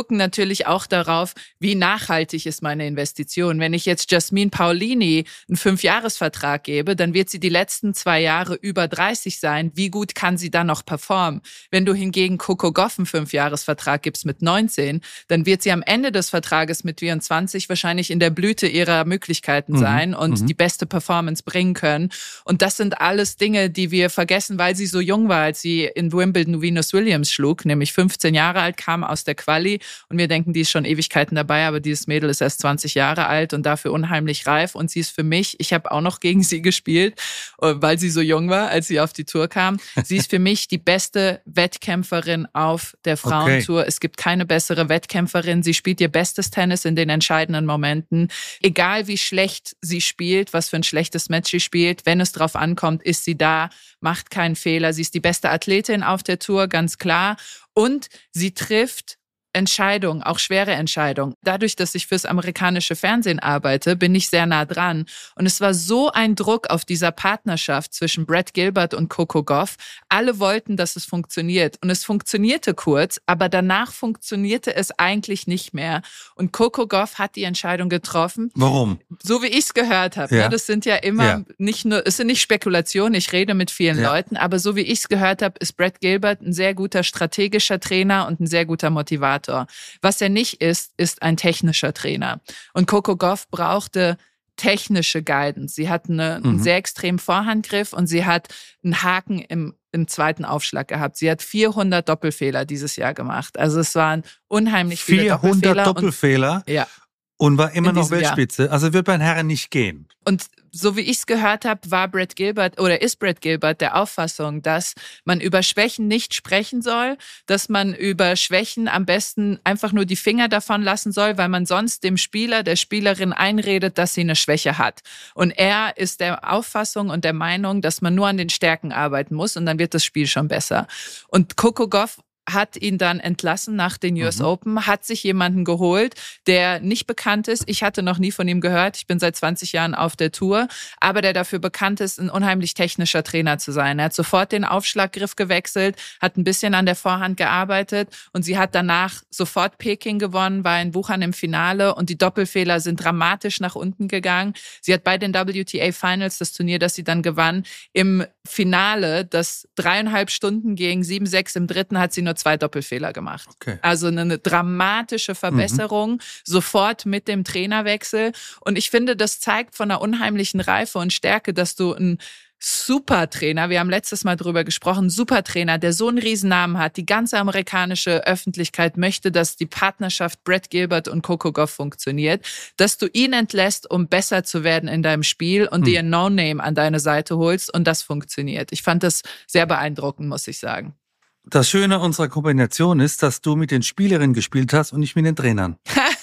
gucken natürlich auch darauf, wie nachhaltig ist meine Investition. Wenn ich jetzt Jasmine Paolini einen Fünfjahresvertrag gebe, dann wird sie die letzten zwei Jahre über dreißig sein. Wie gut kann sie dann noch performen? Wenn du hingegen Coco Gauff einen Fünfjahresvertrag gibst mit neunzehn, dann wird sie am Ende des Vertrages mit vierundzwanzig wahrscheinlich in der Blüte ihrer Möglichkeiten mhm. sein und mhm. die beste Performance bringen können. Und das sind alles Dinge, die wir vergessen, weil sie so jung war, als sie in Wimbledon Venus Williams schlug, nämlich fünfzehn Jahre alt, kam aus der Quali und wir denken, die ist schon Ewigkeiten dabei, aber dieses Mädel ist erst zwanzig Jahre alt und dafür unheimlich reif und sie ist für mich, ich habe auch noch gegen sie gespielt, weil sie so jung war, als sie auf die Tour kam. Sie ist für mich die beste Wettkämpferin auf der Frauentour. Okay. Es gibt keine bessere Wettkämpferin. Sie spielt ihr bestes Tennis in den entscheidenden Momenten. Egal wie schlecht sie spielt, was für ein schlechtes Match sie spielt, wenn es drauf ankommt, ist sie da, macht keinen Fehler. Sie ist die beste Athletin auf der Tour, ganz klar. Und sie trifft Entscheidungen, auch schwere Entscheidungen. Dadurch, dass ich fürs amerikanische Fernsehen arbeite, bin ich sehr nah dran. Und es war so ein Druck auf dieser Partnerschaft zwischen Brett Gilbert und Coco Gauff. Alle wollten, dass es funktioniert. Und es funktionierte kurz, aber danach funktionierte es eigentlich nicht mehr. Und Coco Gauff hat die Entscheidung getroffen. Warum? So wie ich es gehört habe. Ja. Ne? Das sind ja immer ja. nicht nur, es sind nicht Spekulationen, ich rede mit vielen ja. Leuten, aber so wie ich es gehört habe, ist Brett Gilbert ein sehr guter strategischer Trainer und ein sehr guter Motivator. Was er nicht ist, ist ein technischer Trainer. Und Coco Gauff brauchte technische Guidance. Sie hat eine, mhm. einen sehr extremen Vorhandgriff und sie hat einen Haken im, im zweiten Aufschlag gehabt. Sie hat vierhundert Doppelfehler dieses Jahr gemacht. Also es waren unheimlich viele Doppelfehler. vierhundert Doppelfehler? Und, ja. Und war immer noch Weltspitze. Jahr. Also wird bei den Herren nicht gehen. Und so wie ich es gehört habe, war Brett Gilbert oder ist Brett Gilbert der Auffassung, dass man über Schwächen nicht sprechen soll, dass man über Schwächen am besten einfach nur die Finger davon lassen soll, weil man sonst dem Spieler, der Spielerin einredet, dass sie eine Schwäche hat. Und er ist der Auffassung und der Meinung, dass man nur an den Stärken arbeiten muss und dann wird das Spiel schon besser. Und Coco Gauff hat ihn dann entlassen nach den U S mhm. Open, hat sich jemanden geholt, der nicht bekannt ist. Ich hatte noch nie von ihm gehört. Ich bin seit zwanzig Jahren auf der Tour, aber der dafür bekannt ist, ein unheimlich technischer Trainer zu sein. Er hat sofort den Aufschlaggriff gewechselt, hat ein bisschen an der Vorhand gearbeitet und sie hat danach sofort Peking gewonnen, war in Wuhan im Finale und die Doppelfehler sind dramatisch nach unten gegangen. Sie hat bei den W T A Finals, das Turnier, das sie dann gewann, im Finale, das dreieinhalb Stunden gegen sieben sechs im dritten, hat sie nur zwei Doppelfehler gemacht. Okay. Also eine dramatische Verbesserung, mhm. sofort mit dem Trainerwechsel. Und ich finde, das zeigt von einer unheimlichen Reife und Stärke, dass du ein Supertrainer, wir haben letztes Mal drüber gesprochen, Supertrainer, der so einen Riesennamen hat, die ganze amerikanische Öffentlichkeit möchte, dass die Partnerschaft Brett Gilbert und Coco Gauff funktioniert, dass du ihn entlässt, um besser zu werden in deinem Spiel und mhm. dir ein No-Name an deine Seite holst und das funktioniert. Ich fand das sehr beeindruckend, muss ich sagen. Das Schöne unserer Kombination ist, dass du mit den Spielerinnen gespielt hast und nicht mit den Trainern.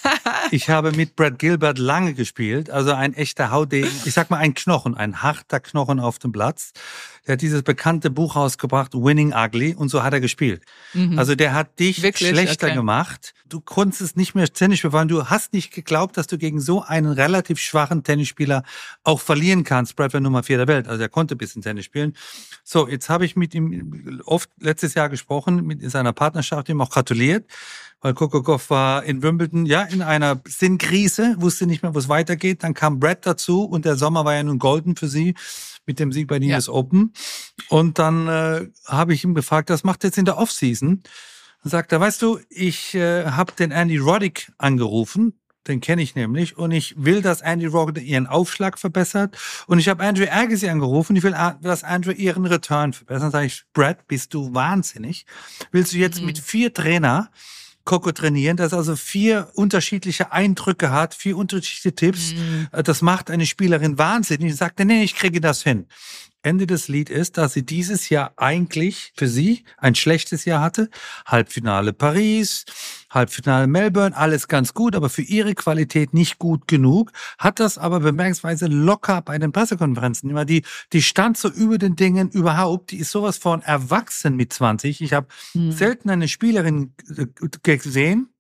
Ich habe mit Brett Gilbert lange gespielt, also ein echter Haudegen, ich sag mal ein Knochen, ein harter Knochen auf dem Platz. Der hat dieses bekannte Buch rausgebracht, Winning Ugly, und so hat er gespielt. Mhm. Also der hat dich Wirklich? schlechter okay. gemacht. Du konntest es nicht mehr Tennis spielen, weil du hast nicht geglaubt, dass du gegen so einen relativ schwachen Tennisspieler auch verlieren kannst. Brett war Nummer vier der Welt, also er konnte ein bisschen Tennis spielen. So, jetzt habe ich mit ihm oft letztes Jahr gesprochen, mit seiner Partnerschaft, ihm auch gratuliert, weil Coco Gauff war in Wimbledon, ja, in einer Sinnkrise, wusste nicht mehr, wo es weitergeht. Dann kam Brett dazu und der Sommer war ja nun golden für sie mit dem Sieg bei den ja. U S Open. Und dann äh, habe ich ihn gefragt, was macht er jetzt in der Offseason? Dann sagt er, weißt du, ich äh, habe den Andy Roddick angerufen, den kenne ich nämlich, und ich will, dass Andy Roddick ihren Aufschlag verbessert. Und ich habe Andrew Agassi angerufen, ich will, dass Andrew ihren Return verbessert. Dann sage ich, Brett, bist du wahnsinnig? Willst du jetzt mhm. mit vier Trainer Coco trainieren, das also vier unterschiedliche Eindrücke hat, vier unterschiedliche Tipps. Mhm. Das macht eine Spielerin wahnsinnig. Und sagt, nee, ich kriege das hin. Ende des Lied ist, dass sie dieses Jahr eigentlich für sie ein schlechtes Jahr hatte. Halbfinale Paris, Halbfinale Melbourne, alles ganz gut, aber für ihre Qualität nicht gut genug. Hat das aber bemerkensweise locker bei den Pressekonferenzen. Immer die, die stand so über den Dingen überhaupt. Die ist sowas von erwachsen mit zwanzig. Ich habe hm. selten eine Spielerin gesehen,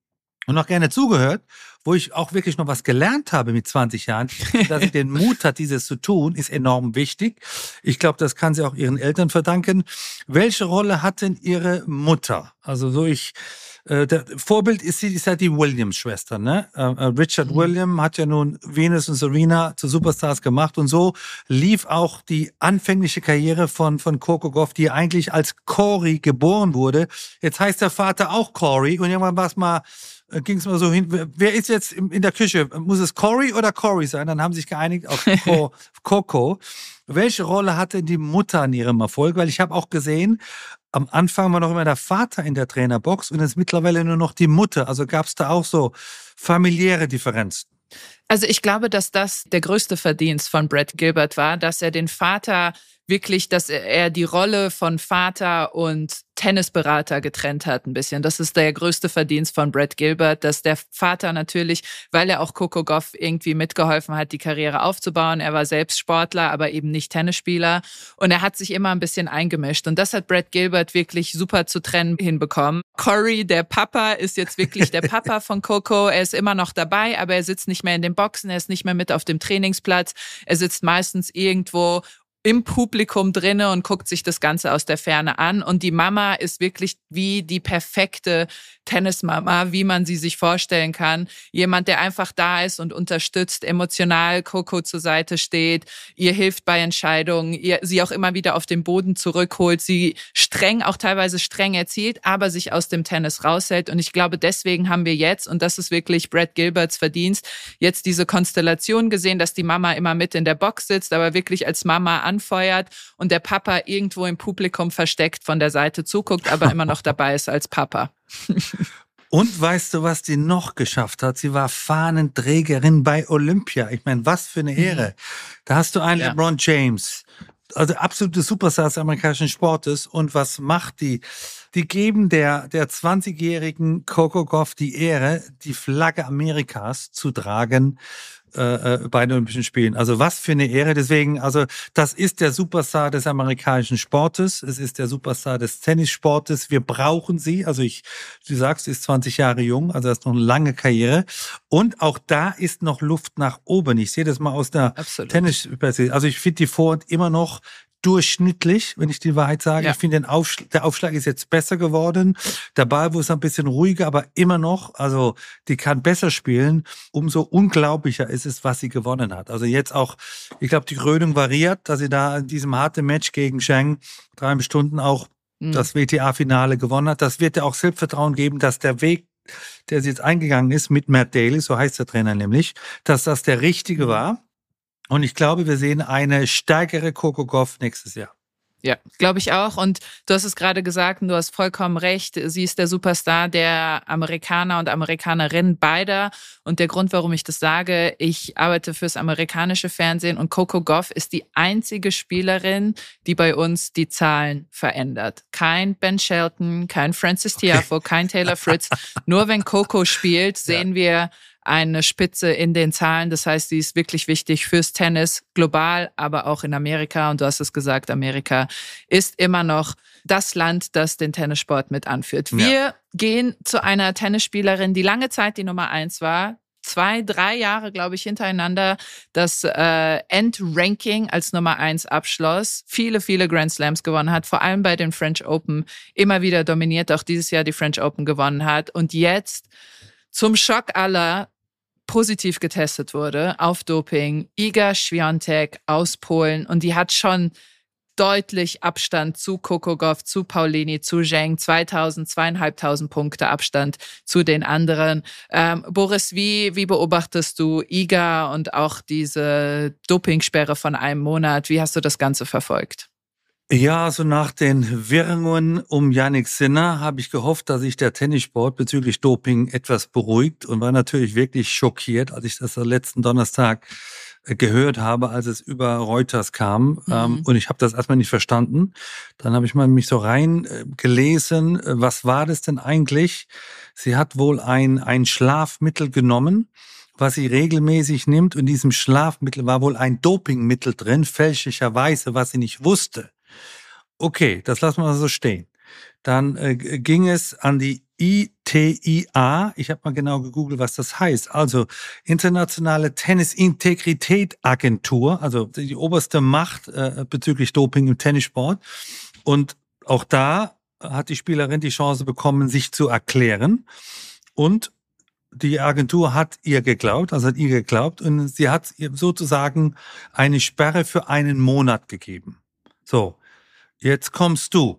und auch gerne zugehört, wo ich auch wirklich noch was gelernt habe mit zwanzig Jahren, dass sie den Mut hat, dieses zu tun, ist enorm wichtig. Ich glaube, das kann sie auch ihren Eltern verdanken. Welche Rolle hat denn ihre Mutter? Also so ich, äh, der Vorbild ist sie, ist ja die Williams-Schwester, ne? Äh, Richard mhm. Williams hat ja nun Venus und Serena zu Superstars gemacht und so lief auch die anfängliche Karriere von, von Coco Gauff, die eigentlich als Corey geboren wurde. Jetzt heißt der Vater auch Corey und irgendwann war es mal ging es mal so hin, wer ist jetzt in der Küche? Muss es Corey oder Corey sein? Dann haben sie sich geeinigt auf Coco. Welche Rolle hatte die Mutter an ihrem Erfolg? Weil ich habe auch gesehen, am Anfang war noch immer der Vater in der Trainerbox und jetzt mittlerweile nur noch die Mutter. Also gab es da auch so familiäre Differenzen? Also ich glaube, dass das der größte Verdienst von Brad Gilbert war, dass er den Vater wirklich, dass er die Rolle von Vater und Tennisberater getrennt hat ein bisschen. Das ist der größte Verdienst von Brad Gilbert, dass der Vater natürlich, weil er auch Coco Gauff irgendwie mitgeholfen hat, die Karriere aufzubauen. Er war selbst Sportler, aber eben nicht Tennisspieler. Und er hat sich immer ein bisschen eingemischt. Und das hat Brad Gilbert wirklich super zu trennen hinbekommen. Corey, der Papa, ist jetzt wirklich der Papa von Coco. Er ist immer noch dabei, aber er sitzt nicht mehr in den Boxen, er ist nicht mehr mit auf dem Trainingsplatz. Er sitzt meistens irgendwo im Publikum drinne und guckt sich das Ganze aus der Ferne an. Und die Mama ist wirklich wie die perfekte Tennismama, wie man sie sich vorstellen kann. Jemand, der einfach da ist und unterstützt, emotional Coco zur Seite steht, ihr hilft bei Entscheidungen, ihr, sie auch immer wieder auf den Boden zurückholt, sie streng, auch teilweise streng erzieht, aber sich aus dem Tennis raushält. Und ich glaube, deswegen haben wir jetzt, und das ist wirklich Brad Gilberts Verdienst, jetzt diese Konstellation gesehen, dass die Mama immer mit in der Box sitzt, aber wirklich als Mama anfeuert und der Papa irgendwo im Publikum versteckt von der Seite zuguckt, aber immer noch dabei ist als Papa. Und weißt du, was die noch geschafft hat? Sie war Fahnenträgerin bei Olympia. Ich meine, was für eine Ehre. Da hast du einen ja. LeBron James, also absolute Superstar des amerikanischen Sportes. Und was macht die? Die geben der, der zwanzigjährigen Coco Gauff die Ehre, die Flagge Amerikas zu tragen äh, bei den Olympischen Spielen. Also was für eine Ehre. Deswegen, also das ist der Superstar des amerikanischen Sportes. Es ist der Superstar des Tennissportes. Wir brauchen sie. Also ich, du sagst, sie ist zwanzig Jahre jung, also das ist noch eine lange Karriere. Und auch da ist noch Luft nach oben. Ich sehe das mal aus der Tennis. Also ich finde die Vorhand immer noch durchschnittlich, wenn ich die Wahrheit sage. Ja. Ich finde, den Aufschlag, der Aufschlag ist jetzt besser geworden. Der Ball ist ein bisschen ruhiger, aber immer noch, also die kann besser spielen. Umso unglaublicher ist es, was sie gewonnen hat. Also jetzt auch, ich glaube, die Krönung variiert, dass sie da in diesem harten Match gegen Zheng dreieinhalb Stunden auch mhm. das W T A-Finale gewonnen hat. Das wird ja auch Selbstvertrauen geben, dass der Weg, der sie jetzt eingegangen ist mit Matt Daly, so heißt der Trainer nämlich, dass das der richtige war. Und ich glaube, wir sehen eine stärkere Coco Gauff nächstes Jahr. Ja, glaube ich auch. Und du hast es gerade gesagt und du hast vollkommen recht. Sie ist der Superstar der Amerikaner und Amerikanerinnen beider. Und der Grund, warum ich das sage, ich arbeite fürs amerikanische Fernsehen und Coco Gauff ist die einzige Spielerin, die bei uns die Zahlen verändert. Kein Ben Shelton, kein Francis Tiafoe, okay. kein Taylor Fritz. Nur wenn Coco spielt, sehen ja. wir eine Spitze in den Zahlen. Das heißt, sie ist wirklich wichtig fürs Tennis, global, aber auch in Amerika. Und du hast es gesagt, Amerika ist immer noch das Land, das den Tennissport mit anführt. Wir ja. gehen zu einer Tennisspielerin, die lange Zeit die Nummer eins war. Zwei, drei Jahre, glaube ich, hintereinander das äh, Endranking als Nummer eins abschloss. Viele, viele Grand Slams gewonnen hat, vor allem bei den French Open immer wieder dominiert, auch dieses Jahr die French Open gewonnen hat. Und jetzt zum Schock aller positiv getestet wurde auf Doping, Iga Świątek aus Polen und die hat schon deutlich Abstand zu Coco Gauff, zu Paulini, zu Zheng, zweitausend, zweieinhalbtausend Punkte Abstand zu den anderen. Ähm, Boris, wie, wie beobachtest du Iga und auch diese Dopingsperre von einem Monat? Wie hast du das Ganze verfolgt? Ja, so nach den Wirrungen um Jannik Sinner habe ich gehofft, dass sich der Tennissport bezüglich Doping etwas beruhigt und war natürlich wirklich schockiert, als ich das am letzten Donnerstag gehört habe, als es über Reuters kam. Mhm. Und ich habe das erstmal nicht verstanden. Dann habe ich mal mich so rein gelesen, was war das denn eigentlich? Sie hat wohl ein, ein Schlafmittel genommen, was sie regelmäßig nimmt. Und in diesem Schlafmittel war wohl ein Dopingmittel drin, fälschlicherweise, was sie nicht wusste. Okay, das lassen wir so stehen. Dann äh, ging es an die I T I A. Ich habe mal genau gegoogelt, was das heißt. Also Internationale Tennis-Integrität-Agentur, also die oberste Macht äh, bezüglich Doping im Tennissport. Und auch da hat die Spielerin die Chance bekommen, sich zu erklären. Und die Agentur hat ihr geglaubt, also hat ihr geglaubt, und sie hat ihr sozusagen eine Sperre für einen Monat gegeben. So, jetzt kommst du.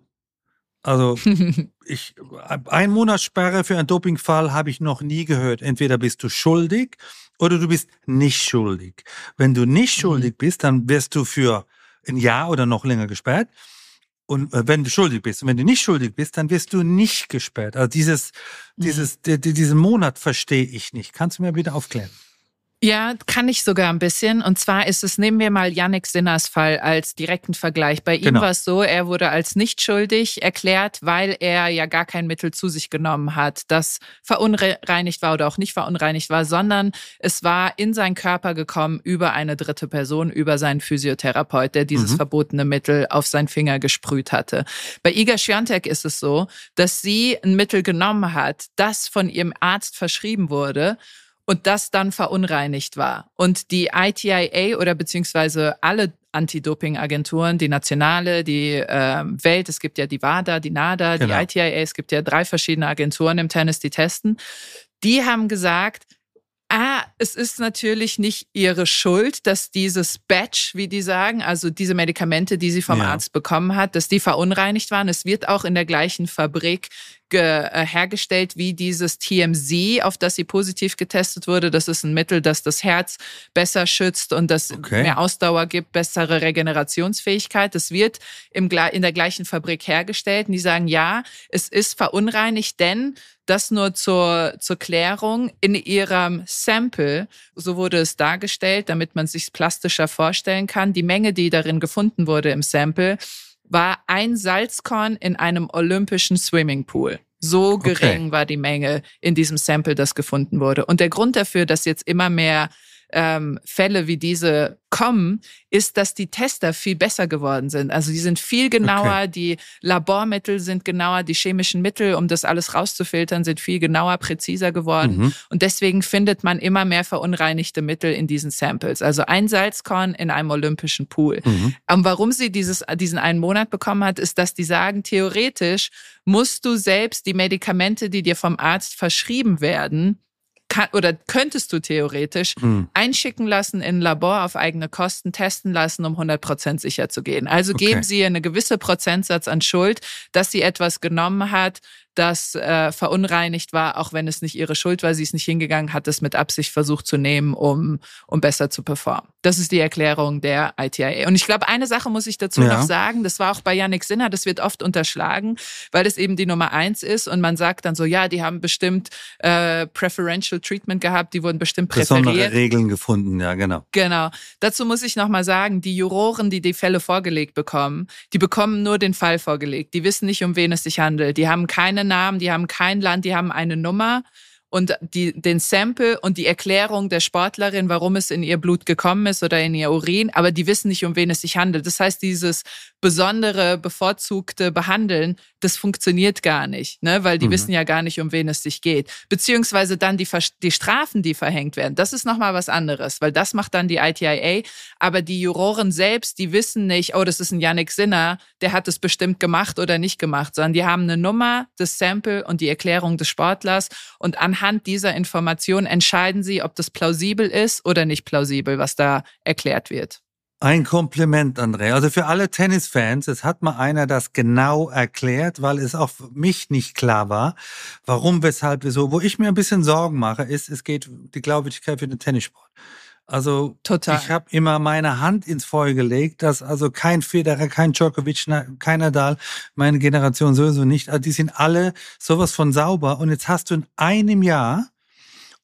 Also ich, ein Monat Sperre für einen Dopingfall habe ich noch nie gehört. Entweder bist du schuldig oder du bist nicht schuldig. Wenn du nicht schuldig bist, dann wirst du für ein Jahr oder noch länger gesperrt. Und äh, wenn du schuldig bist und wenn du nicht schuldig bist, dann wirst du nicht gesperrt. Also dieses, mhm. dieses, die, die, diesen Monat verstehe ich nicht. Kannst du mir bitte aufklären? Ja, kann ich sogar ein bisschen. Und zwar ist es, nehmen wir mal Jannik Sinners Fall als direkten Vergleich. Bei ihm Genau. war es so, er wurde als nicht schuldig erklärt, weil er ja gar kein Mittel zu sich genommen hat, das verunreinigt war oder auch nicht verunreinigt war, sondern es war in seinen Körper gekommen über eine dritte Person, über seinen Physiotherapeut, der dieses mhm. verbotene Mittel auf seinen Finger gesprüht hatte. Bei Iga Swiatek ist es so, dass sie ein Mittel genommen hat, das von ihrem Arzt verschrieben wurde, und das dann verunreinigt war. Und die I T I A oder beziehungsweise alle Anti-Doping-Agenturen, die nationale, die äh, Welt, es gibt ja die WADA, die NADA, genau. die I T I A, es gibt ja drei verschiedene Agenturen im Tennis, die testen, die haben gesagt, ah, es ist natürlich nicht ihre Schuld, dass dieses Batch, wie die sagen, also diese Medikamente, die sie vom ja. Arzt bekommen hat, dass die verunreinigt waren. Es wird auch in der gleichen Fabrik ge- äh, hergestellt wie dieses T M Z, auf das sie positiv getestet wurde. Das ist ein Mittel, das das Herz besser schützt und das okay. mehr Ausdauer gibt, bessere Regenerationsfähigkeit. Das wird im, in der gleichen Fabrik hergestellt. Und die sagen, ja, es ist verunreinigt, denn das nur zur, zur Klärung, in ihrem Sample, so wurde es dargestellt, damit man es sich plastischer vorstellen kann, die Menge, die darin gefunden wurde im Sample, war ein Salzkorn in einem olympischen Swimmingpool. So gering okay. war die Menge in diesem Sample, das gefunden wurde. Und der Grund dafür, dass jetzt immer mehr ähm, Fälle wie diese kommen, ist, dass die Tester viel besser geworden sind. Also die sind viel genauer, okay. die Labormittel sind genauer, die chemischen Mittel, um das alles rauszufiltern, sind viel genauer, präziser geworden. Mhm. Und deswegen findet man immer mehr verunreinigte Mittel in diesen Samples. Also ein Salzkorn in einem olympischen Pool. Mhm. Und warum sie dieses, diesen einen Monat bekommen hat, ist, dass die sagen, theoretisch musst du selbst die Medikamente, die dir vom Arzt verschrieben werden, Kann, oder könntest du theoretisch hm. einschicken lassen in ein Labor auf eigene Kosten, testen lassen, um hundert Prozent sicher zu gehen. Also okay. geben sie ihr eine gewisse Prozentsatz an Schuld, dass sie etwas genommen hat, das äh, verunreinigt war, auch wenn es nicht ihre Schuld war. Sie ist nicht hingegangen, hat es mit Absicht versucht zu nehmen, um, um besser zu performen. Das ist die Erklärung der I T I A. Und ich glaube, eine Sache muss ich dazu ja. noch sagen, das war auch bei Jannik Sinner, das wird oft unterschlagen, weil das eben die Nummer eins ist und man sagt dann so, ja, die haben bestimmt äh, Preferential Treatment gehabt, die wurden bestimmt präferiert. Besondere Regeln gefunden, ja, genau. Genau. Dazu muss ich nochmal sagen, die Juroren, die die Fälle vorgelegt bekommen, die bekommen nur den Fall vorgelegt. Die wissen nicht, um wen es sich handelt. Die haben keine Namen, die haben kein Land, die haben eine Nummer und die, den Sample und die Erklärung der Sportlerin, warum es in ihr Blut gekommen ist oder in ihr Urin, aber die wissen nicht, um wen es sich handelt. Das heißt, dieses besondere, bevorzugte Behandeln, das funktioniert gar nicht, ne? Weil die mhm. wissen ja gar nicht, um wen es sich geht. Beziehungsweise dann die, die Strafen, die verhängt werden, das ist nochmal was anderes, weil das macht dann die I T I A, aber die Juroren selbst, die wissen nicht, oh, das ist ein Jannik Sinner, der hat es bestimmt gemacht oder nicht gemacht, sondern die haben eine Nummer, das Sample und die Erklärung des Sportlers und anhand dieser Information entscheiden sie, ob das plausibel ist oder nicht plausibel, was da erklärt wird. Ein Kompliment, André. Also für alle Tennisfans, es hat mal einer das genau erklärt, weil es auch für mich nicht klar war, warum, weshalb, wieso. Wo ich mir ein bisschen Sorgen mache, ist, es geht die Glaubwürdigkeit für den Tennissport. Also Total. Ich habe immer meine Hand ins Feuer gelegt, dass also kein Federer, kein Djokovic, kein Nadal, meine Generation sowieso nicht, also die sind alle sowas von sauber. Und jetzt hast du in einem Jahr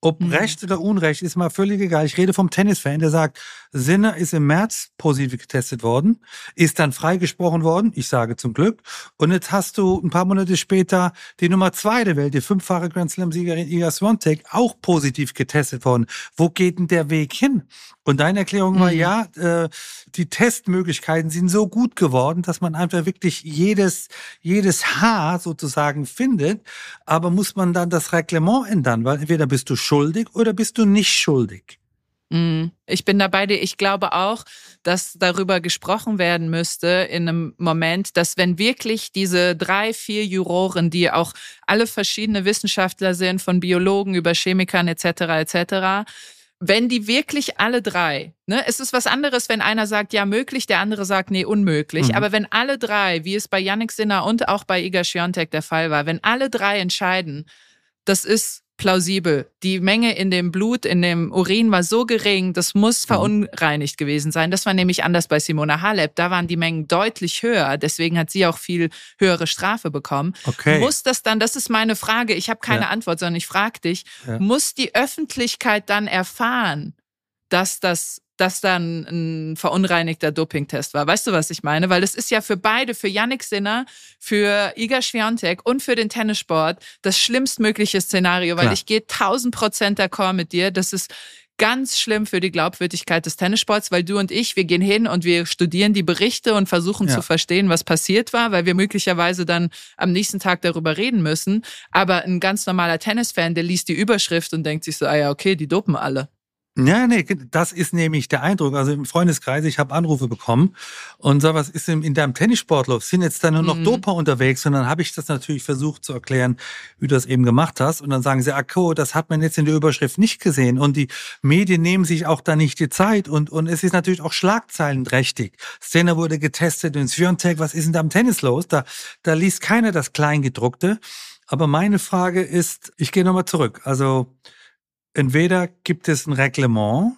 Ob mhm. Recht oder Unrecht, ist mal völlig egal. Ich rede vom Tennisfan, der sagt, Sinner ist im März positiv getestet worden, ist dann freigesprochen worden, ich sage zum Glück. Und jetzt hast du ein paar Monate später die Nummer zwei der Welt, die fünffache Grand Slam-Siegerin Iga Swiatek, auch positiv getestet worden. Wo geht denn der Weg hin? Und deine Erklärung war, mhm. ja, äh, die Testmöglichkeiten sind so gut geworden, dass man einfach wirklich jedes, jedes Haar sozusagen findet. Aber muss man dann das Reglement ändern? Weil entweder bist du schuldig oder bist du nicht schuldig? Ich bin da bei dir. Ich glaube auch, dass darüber gesprochen werden müsste in einem Moment, dass wenn wirklich diese drei, vier Juroren, die auch alle verschiedene Wissenschaftler sind, von Biologen über Chemikern et cetera et cetera, wenn die wirklich alle drei, ne, es ist was anderes, wenn einer sagt, ja, möglich, der andere sagt, nee, unmöglich. Mhm. Aber wenn alle drei, wie es bei Jannik Sinner und auch bei Iga Swiatek der Fall war, wenn alle drei entscheiden, das ist plausibel. Die Menge in dem Blut, in dem Urin war so gering, das muss verunreinigt gewesen sein. Das war nämlich anders bei Simona Halep. Da waren die Mengen deutlich höher. Deswegen hat sie auch viel höhere Strafe bekommen. Okay. Muss das dann, das ist meine Frage, ich habe keine ja. Antwort, sondern ich frage dich, ja. muss die Öffentlichkeit dann erfahren, dass das dass dann ein verunreinigter Dopingtest war. Weißt du, was ich meine? Weil das ist ja für beide, für Jannik Sinner, für Iga Swiatek und für den Tennissport das schlimmstmögliche Szenario, weil Klar. ich gehe tausend Prozent d'accord mit dir. Das ist ganz schlimm für die Glaubwürdigkeit des Tennissports, weil du und ich, wir gehen hin und wir studieren die Berichte und versuchen ja. zu verstehen, was passiert war, weil wir möglicherweise dann am nächsten Tag darüber reden müssen. Aber ein ganz normaler Tennisfan, der liest die Überschrift und denkt sich so, ah ja, okay, die dopen alle. Ja, nee, das ist nämlich der Eindruck. Also im Freundeskreis, ich habe Anrufe bekommen und so, was ist in, in deinem Tennissportlauf? Sind jetzt da nur noch mhm. Doper unterwegs? Und dann habe ich das natürlich versucht zu erklären, wie du das eben gemacht hast. Und dann sagen sie, Akko, das hat man jetzt in der Überschrift nicht gesehen. Und die Medien nehmen sich auch da nicht die Zeit. Und, und es ist natürlich auch schlagzeilenträchtig. Sinner wurde getestet in Swiatek, was ist denn da am Tennis los? Da, da liest keiner das Kleingedruckte. Aber meine Frage ist, ich gehe nochmal zurück. Also entweder gibt es ein Reglement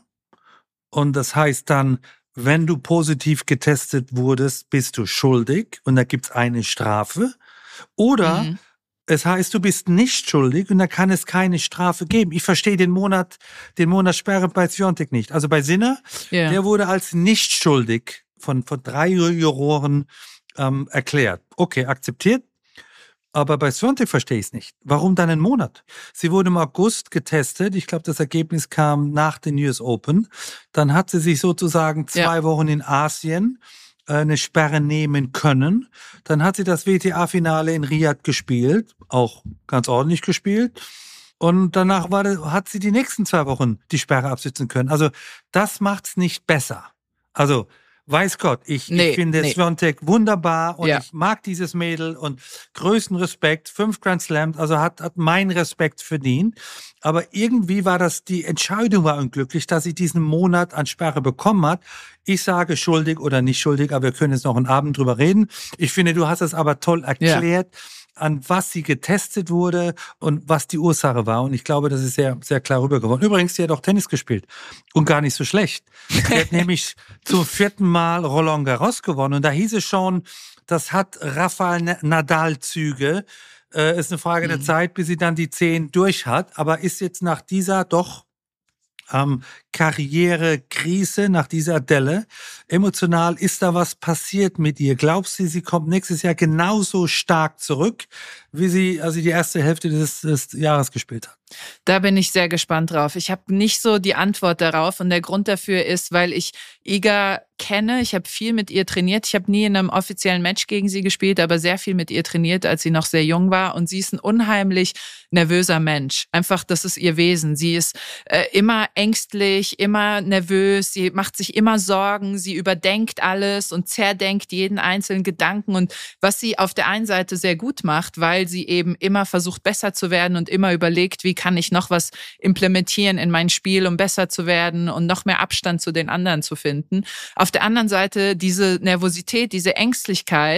und das heißt dann, wenn du positiv getestet wurdest, bist du schuldig und da gibt es eine Strafe. Oder mhm. es heißt, du bist nicht schuldig und da kann es keine Strafe geben. Ich verstehe den Monat, den Monat Sperre bei Swiatek nicht. Also bei Sinner, yeah. der wurde als nicht schuldig von, von drei Juroren ähm, erklärt. Okay, akzeptiert. Aber bei Swiatek verstehe ich es nicht. Warum dann einen Monat? Sie wurde im August getestet. Ich glaube, das Ergebnis kam nach den U S Open. Dann hat sie sich sozusagen zwei ja. Wochen in Asien äh, eine Sperre nehmen können. Dann hat sie das W T A-Finale in Riyadh gespielt. Auch ganz ordentlich gespielt. Und danach war, hat sie die nächsten zwei Wochen die Sperre absitzen können. Also das macht's nicht besser. Also weiß Gott, ich, nee, ich finde nee. Swiatek wunderbar und ja. ich mag dieses Mädel und größten Respekt, fünf Grand Slams, also hat, hat meinen Respekt verdient. Aber irgendwie war das, die Entscheidung war unglücklich, dass sie diesen Monat an Sperre bekommen hat. Ich sage schuldig oder nicht schuldig, aber wir können jetzt noch einen Abend drüber reden. Ich finde, du hast es aber toll erklärt. Ja. an was sie getestet wurde und was die Ursache war. Und ich glaube, das ist sehr, sehr klar rübergekommen. Übrigens, sie hat auch Tennis gespielt und gar nicht so schlecht. Sie hat nämlich zum vierten Mal Roland Garros gewonnen. Und da hieß es schon, das hat Rafael Nadal-Züge. Äh, ist eine Frage mhm. der Zeit, bis sie dann die zehn durch hat. Aber ist jetzt nach dieser doch ähm, Karrierekrise, nach dieser Delle, emotional, ist da was passiert mit ihr? Glaubst du, sie kommt nächstes Jahr genauso stark zurück, wie sie also die erste Hälfte des, des Jahres gespielt hat? Da bin ich sehr gespannt drauf. Ich habe nicht so die Antwort darauf und der Grund dafür ist, weil ich Iga kenne. Ich habe viel mit ihr trainiert. Ich habe nie in einem offiziellen Match gegen sie gespielt, aber sehr viel mit ihr trainiert, als sie noch sehr jung war. Und sie ist ein unheimlich nervöser Mensch. Einfach, das ist ihr Wesen. Sie ist äh, immer ängstlich, immer nervös. Sie macht sich immer Sorgen. Sie überdenkt alles und zerdenkt jeden einzelnen Gedanken. Und was sie auf der einen Seite sehr gut macht, weil sie eben immer versucht, besser zu werden und immer überlegt, wie kann ich noch was implementieren in mein Spiel, um besser zu werden und noch mehr Abstand zu den anderen zu finden. Auf der anderen Seite diese Nervosität, diese Ängstlichkeit,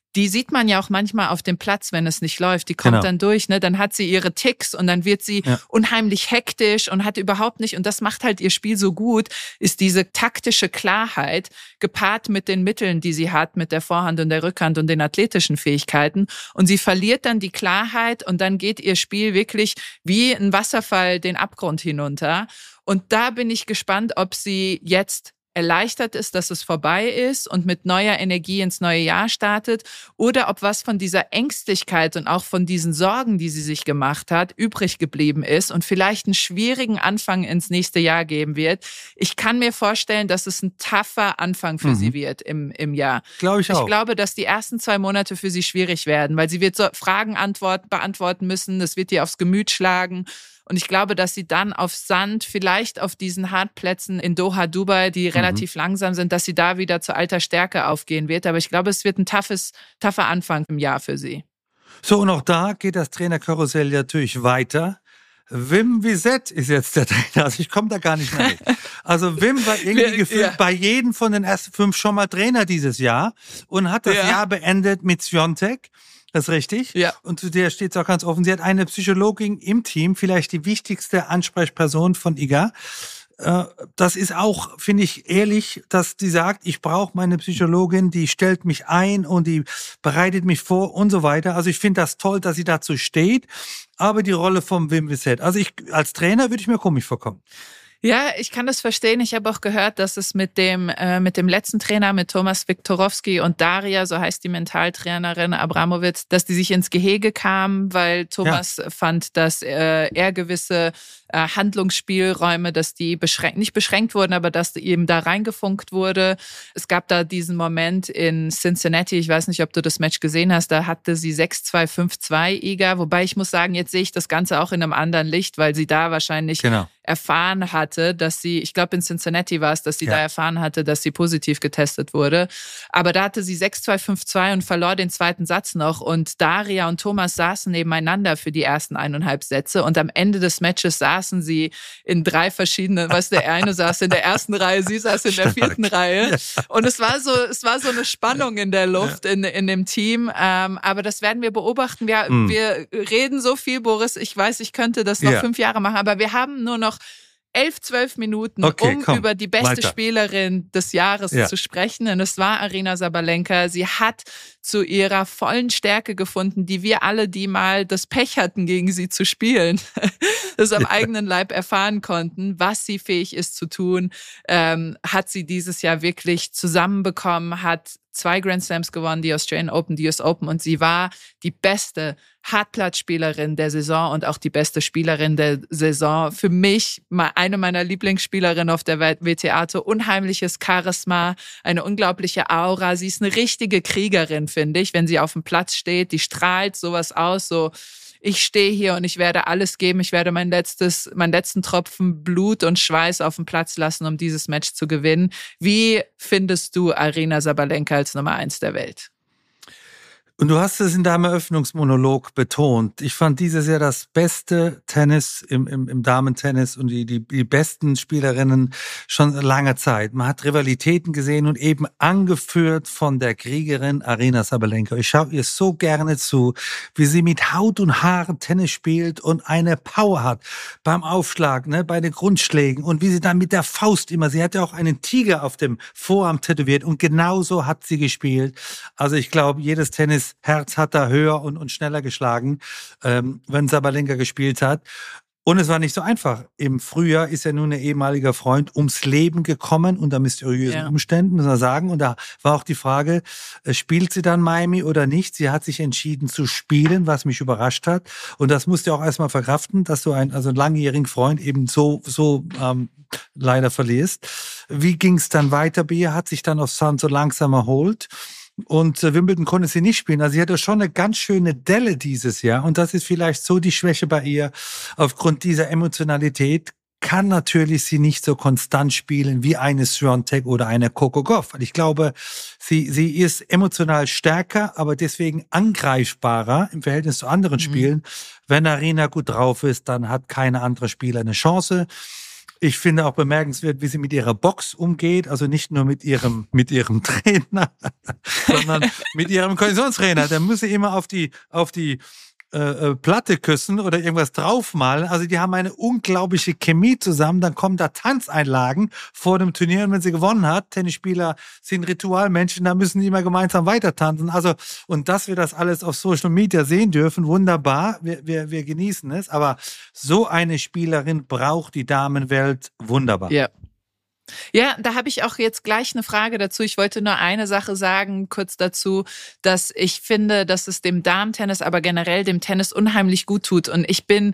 die sieht man ja auch manchmal auf dem Platz, wenn es nicht läuft. Die kommt genau. dann durch, ne? Dann hat sie ihre Ticks und dann wird sie ja. unheimlich hektisch und hat überhaupt nicht, und das macht halt ihr Spiel so gut, ist diese taktische Klarheit gepaart mit den Mitteln, die sie hat, mit der Vorhand und der Rückhand und den athletischen Fähigkeiten. Und sie verliert dann die Klarheit und dann geht ihr Spiel wirklich wie ein Wasserfall den Abgrund hinunter. Und da bin ich gespannt, ob sie jetzt erleichtert ist, dass es vorbei ist und mit neuer Energie ins neue Jahr startet, oder ob was von dieser Ängstlichkeit und auch von diesen Sorgen, die sie sich gemacht hat, übrig geblieben ist und vielleicht einen schwierigen Anfang ins nächste Jahr geben wird. Ich kann mir vorstellen, dass es ein tougher Anfang für mhm. sie wird im, im Jahr. Glaube ich auch. Ich glaube, dass die ersten zwei Monate für sie schwierig werden, weil sie wird so Fragen antworten, beantworten müssen, das wird ihr aufs Gemüt schlagen. Und ich glaube, dass sie dann auf Sand, vielleicht auf diesen Hartplätzen in Doha, Dubai, die relativ mhm. langsam sind, dass sie da wieder zu alter Stärke aufgehen wird. Aber ich glaube, es wird ein toughes, tougher Anfang im Jahr für sie. So, und auch da geht das Trainerkarussell natürlich weiter. Wim Wieset ist jetzt der Trainer, also ich komme da gar nicht mehr mit. Also Wim war irgendwie gefühlt ja. bei jedem von den ersten fünf schon mal Trainer dieses Jahr und hat das ja. Jahr beendet mit Swiatek. Das ist richtig. Ja. Und zu der steht es auch ganz offen. Sie hat eine Psychologin im Team, vielleicht die wichtigste Ansprechperson von Iga. Das ist auch, finde ich, ehrlich, dass die sagt, ich brauche meine Psychologin, die stellt mich ein und die bereitet mich vor und so weiter. Also ich finde das toll, dass sie dazu steht. Aber die Rolle vom Wim Wieset, also ich als Trainer würde ich mir komisch vorkommen. Ja, ich kann das verstehen. Ich habe auch gehört, dass es mit dem äh, mit dem letzten Trainer, mit Thomas Viktorowski und Daria, so heißt die Mentaltrainerin Abramowitz, dass die sich ins Gehege kamen, weil Thomas ja. fand, dass äh, er gewisse äh, Handlungsspielräume, dass die beschränkt, nicht beschränkt wurden, aber dass eben da reingefunkt wurde. Es gab da diesen Moment in Cincinnati, ich weiß nicht, ob du das Match gesehen hast, da hatte sie sechs zwei, fünf zwei Iga, wobei ich muss sagen, jetzt sehe ich das Ganze auch in einem anderen Licht, weil sie da wahrscheinlich genau. erfahren hatte, dass sie, ich glaube in Cincinnati war es, dass sie ja. da erfahren hatte, dass sie positiv getestet wurde. Aber da hatte sie sechs zwei, fünf zwei und verlor den zweiten Satz noch. Und Daria und Thomas saßen nebeneinander für die ersten eineinhalb Sätze. Und am Ende des Matches saßen sie in drei verschiedenen, weißt du, der eine saß in der ersten Reihe, sie saß in der vierten Reihe. Ja. Und es war so, es war so eine Spannung in der Luft ja. in, in dem Team. Ähm, aber das werden wir beobachten. Wir, mhm. wir reden so viel, Boris. Ich weiß, ich könnte das noch ja. fünf Jahre machen, aber wir haben nur noch elf, zwölf Minuten, okay, um komm, über die beste weiter. Spielerin des Jahres ja. zu sprechen. Und es war Aryna Sabalenka. Sie hat zu ihrer vollen Stärke gefunden, die wir alle, die mal das Pech hatten, gegen sie zu spielen, das am ja. eigenen Leib erfahren konnten, was sie fähig ist zu tun, ähm, hat sie dieses Jahr wirklich zusammenbekommen, hat zwei Grand Slams gewonnen, die Australian Open, die U S Open, und sie war die beste Hartplatzspielerin der Saison und auch die beste Spielerin der Saison. Für mich mal eine meiner Lieblingsspielerinnen auf der W T A Tour. Unheimliches Charisma, eine unglaubliche Aura. Sie ist eine richtige Kriegerin, finde ich, wenn sie auf dem Platz steht. Die strahlt sowas aus, so ich stehe hier und ich werde alles geben. Ich werde mein letztes, meinen letzten Tropfen Blut und Schweiß auf den Platz lassen, um dieses Match zu gewinnen. Wie findest du Aryna Sabalenka als Nummer eins der Welt? Und du hast es in deinem Eröffnungsmonolog betont. Ich fand dieses Jahr das beste Tennis im, im, im Damentennis und die, die, die besten Spielerinnen schon lange Zeit. Man hat Rivalitäten gesehen und eben angeführt von der Kriegerin Aryna Sabalenka. Ich schaue ihr so gerne zu, wie sie mit Haut und Haaren Tennis spielt und eine Power hat beim Aufschlag, ne, bei den Grundschlägen, und wie sie dann mit der Faust immer, sie hat ja auch einen Tiger auf dem Vorarm tätowiert und genauso hat sie gespielt. Also ich glaube, jedes Tennis Herz hat da höher und, und schneller geschlagen, ähm, wenn Sabalenka gespielt hat. Und es war nicht so einfach. Im Frühjahr ist ja nun ein ehemaliger Freund ums Leben gekommen unter mysteriösen ja. Umständen, muss man sagen. Und da war auch die Frage, spielt sie dann Miami oder nicht? Sie hat sich entschieden zu spielen, was mich überrascht hat. Und das musst du auch erstmal verkraften, dass du einen, also einen langjährigen Freund eben so, so ähm, leider verlierst. Wie ging es dann weiter bei ihr? Hat sich dann auf Sand so langsam erholt. Und äh, Wimbledon konnte sie nicht spielen. Also sie hatte schon eine ganz schöne Delle dieses Jahr. Und das ist vielleicht so die Schwäche bei ihr. Aufgrund dieser Emotionalität kann natürlich sie nicht so konstant spielen wie eine Swiatek oder eine Coco Gauff. Ich glaube, sie, sie ist emotional stärker, aber deswegen angreifbarer im Verhältnis zu anderen mhm. Spielen. Wenn Aryna gut drauf ist, dann hat keine andere Spieler eine Chance. Ich finde auch bemerkenswert, wie sie mit ihrer Box umgeht, also nicht nur mit ihrem, mit ihrem Trainer, sondern mit ihrem Konditionstrainer. Der muss sie immer auf die, auf die Äh, Platte küssen oder irgendwas draufmalen. Also die haben eine unglaubliche Chemie zusammen. Dann kommen da Tanzeinlagen vor dem Turnier und wenn sie gewonnen hat, Tennisspieler sind Ritualmenschen, da müssen die immer gemeinsam weiter tanzen. Also und dass wir das alles auf Social Media sehen dürfen, wunderbar. Wir, wir, wir genießen es. Aber so eine Spielerin braucht die Damenwelt wunderbar. Ja. Ja, da habe ich auch jetzt gleich eine Frage dazu. Ich wollte nur eine Sache sagen, kurz dazu, dass ich finde, dass es dem Damentennis, aber generell dem Tennis unheimlich gut tut. Und ich bin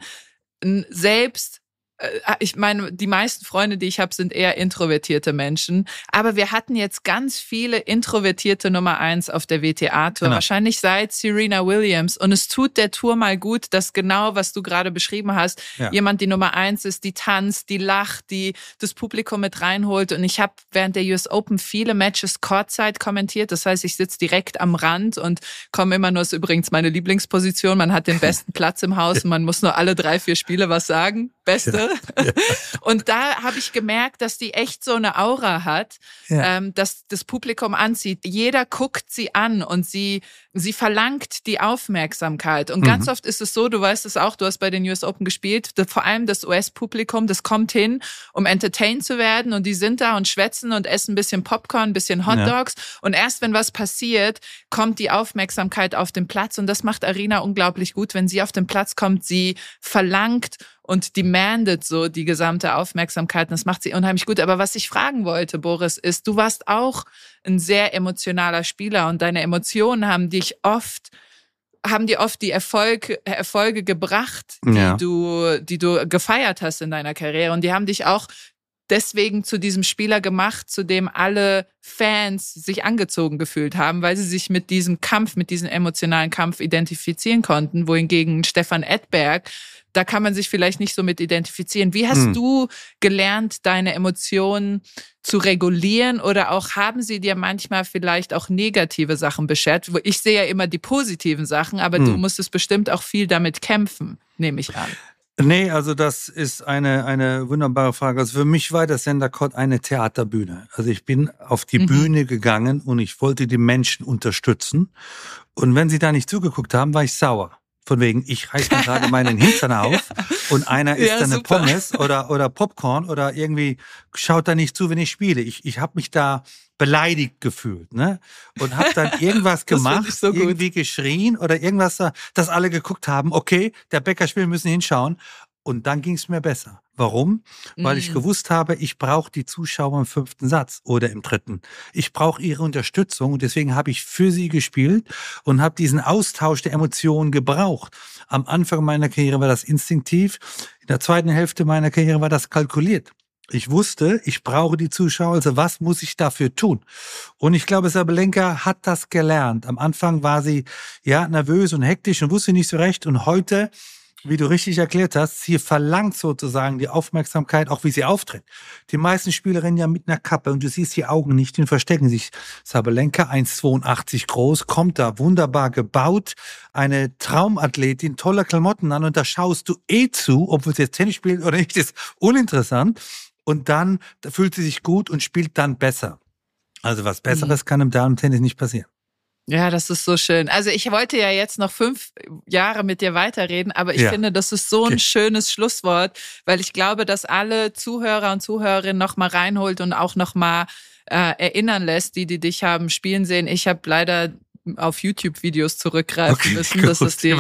selbst, ich meine, die meisten Freunde, die ich habe, sind eher introvertierte Menschen. Aber wir hatten jetzt ganz viele introvertierte Nummer eins auf der W T A-Tour. Genau. Wahrscheinlich seit Serena Williams. Und es tut der Tour mal gut, dass genau, was du gerade beschrieben hast, ja. jemand die Nummer eins ist, die tanzt, die lacht, die das Publikum mit reinholt. Und ich habe während der U S Open viele Matches Courtside kommentiert. Das heißt, ich sitze direkt am Rand und komme immer nur, das ist übrigens meine Lieblingsposition. Man hat den besten Platz im Haus und man muss nur alle drei, vier Spiele was sagen. Beste. Ja. Ja. Und da habe ich gemerkt, dass die echt so eine Aura hat, ja. ähm, dass das Publikum anzieht. Jeder guckt sie an und sie, sie verlangt die Aufmerksamkeit. Und mhm. ganz oft ist es so, du weißt es auch, du hast bei den U S Open gespielt, vor allem das U S-Publikum, das kommt hin, um entertained zu werden und die sind da und schwätzen und essen ein bisschen Popcorn, ein bisschen Hotdogs. Ja. Und erst wenn was passiert, kommt die Aufmerksamkeit auf den Platz und das macht Arina unglaublich gut. Wenn sie auf den Platz kommt, sie verlangt und demandet so die gesamte Aufmerksamkeit. Und das macht sie unheimlich gut. Aber was ich fragen wollte, Boris, ist, du warst auch ein sehr emotionaler Spieler und deine Emotionen haben dich oft, haben dir oft die Erfolg, Erfolge gebracht, die ja. du, die du gefeiert hast in deiner Karriere. Und die haben dich auch deswegen zu diesem Spieler gemacht, zu dem alle Fans sich angezogen gefühlt haben, weil sie sich mit diesem Kampf, mit diesem emotionalen Kampf identifizieren konnten, wohingegen Stefan Edberg, da kann man sich vielleicht nicht so mit identifizieren. Wie hast hm. du gelernt, deine Emotionen zu regulieren oder auch haben sie dir manchmal vielleicht auch negative Sachen beschert? Ich sehe ja immer die positiven Sachen, aber hm. du musstest bestimmt auch viel damit kämpfen, nehme ich an. Nee, also das ist eine, eine wunderbare Frage. Also für mich war das Center Court eine Theaterbühne. Also ich bin auf die mhm. Bühne gegangen und ich wollte die Menschen unterstützen. Und wenn sie da nicht zugeguckt haben, war ich sauer. Von wegen, ich reiß mir gerade meinen Hintern auf ja. und einer isst ja, dann eine super. Pommes oder, oder Popcorn oder irgendwie schaut da nicht zu, wenn ich spiele. Ich, ich habe mich da beleidigt gefühlt, ne? Und habe dann irgendwas gemacht, so irgendwie geschrien oder irgendwas, dass alle geguckt haben, okay, der Becker spielt, müssen hinschauen. Und dann ging es mir besser. Warum? Weil ich gewusst habe, ich brauche die Zuschauer im fünften Satz oder im dritten. Ich brauche ihre Unterstützung und deswegen habe ich für sie gespielt und habe diesen Austausch der Emotionen gebraucht. Am Anfang meiner Karriere war das instinktiv, in der zweiten Hälfte meiner Karriere war das kalkuliert. Ich wusste, ich brauche die Zuschauer, also was muss ich dafür tun? Und ich glaube, Sabalenka hat das gelernt. Am Anfang war sie ja nervös und hektisch und wusste nicht so recht und heute, wie du richtig erklärt hast, sie verlangt sozusagen die Aufmerksamkeit, auch wie sie auftritt. Die meisten Spielerinnen ja mit einer Kappe und du siehst die Augen nicht, die verstecken sich. Sabalenka, eins Komma zweiundachtzig groß, kommt da wunderbar gebaut, eine Traumathletin, tolle Klamotten an und da schaust du eh zu, ob sie jetzt Tennis spielt oder nicht, ist uninteressant. Und dann da fühlt sie sich gut und spielt dann besser. Also was Besseres mhm. kann im Damen-Tennis nicht passieren. Ja, das ist so schön. Also ich wollte ja jetzt noch fünf Jahre mit dir weiterreden, aber ich ja. finde, das ist so ein okay. schönes Schlusswort, weil ich glaube, dass alle Zuhörer und Zuhörerinnen noch mal reinholt und auch noch mal äh, erinnern lässt, die, die dich haben spielen sehen. Ich habe leider auf YouTube-Videos zurückgreifen okay, müssen. Gut. Das ist die.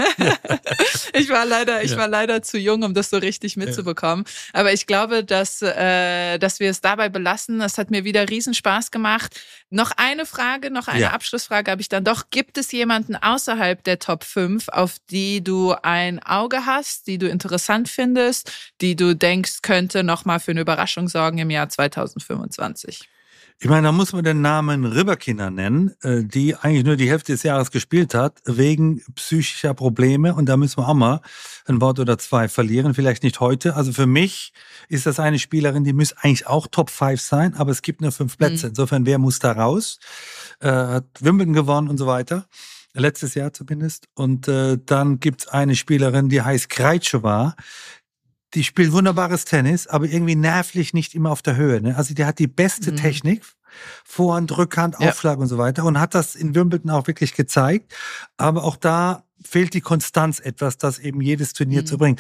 ich war leider, ich ja. war leider zu jung, um das so richtig mitzubekommen. Ja. Aber ich glaube, dass, äh, dass wir es dabei belassen. Es hat mir wieder riesen Spaß gemacht. Noch eine Frage, noch eine ja. Abschlussfrage habe ich dann doch. Gibt es jemanden außerhalb der Top fünf, auf die du ein Auge hast, die du interessant findest, die du denkst, könnte nochmal für eine Überraschung sorgen im Jahr zweitausendfünfundzwanzig? Ich meine, da muss man den Namen Rybakina nennen, die eigentlich nur die Hälfte des Jahres gespielt hat, wegen psychischer Probleme. Und da müssen wir auch mal ein Wort oder zwei verlieren, vielleicht nicht heute. Also für mich ist das eine Spielerin, die muss eigentlich auch Top fünf sein, aber es gibt nur fünf Plätze. Mhm. Insofern, wer muss da raus? Äh, hat Wimbledon gewonnen und so weiter. Letztes Jahr zumindest. Und äh, dann gibt's eine Spielerin, die heißt Krejcova. die spielt wunderbares Tennis, aber irgendwie nervlich nicht immer auf der Höhe. Ne? Also die hat die beste mhm. Technik, Vorhand, Rückhand, ja. Aufschlag und so weiter und hat das in Wimbledon auch wirklich gezeigt. Aber auch da fehlt die Konstanz etwas, das eben jedes Turnier mhm. zu bringen.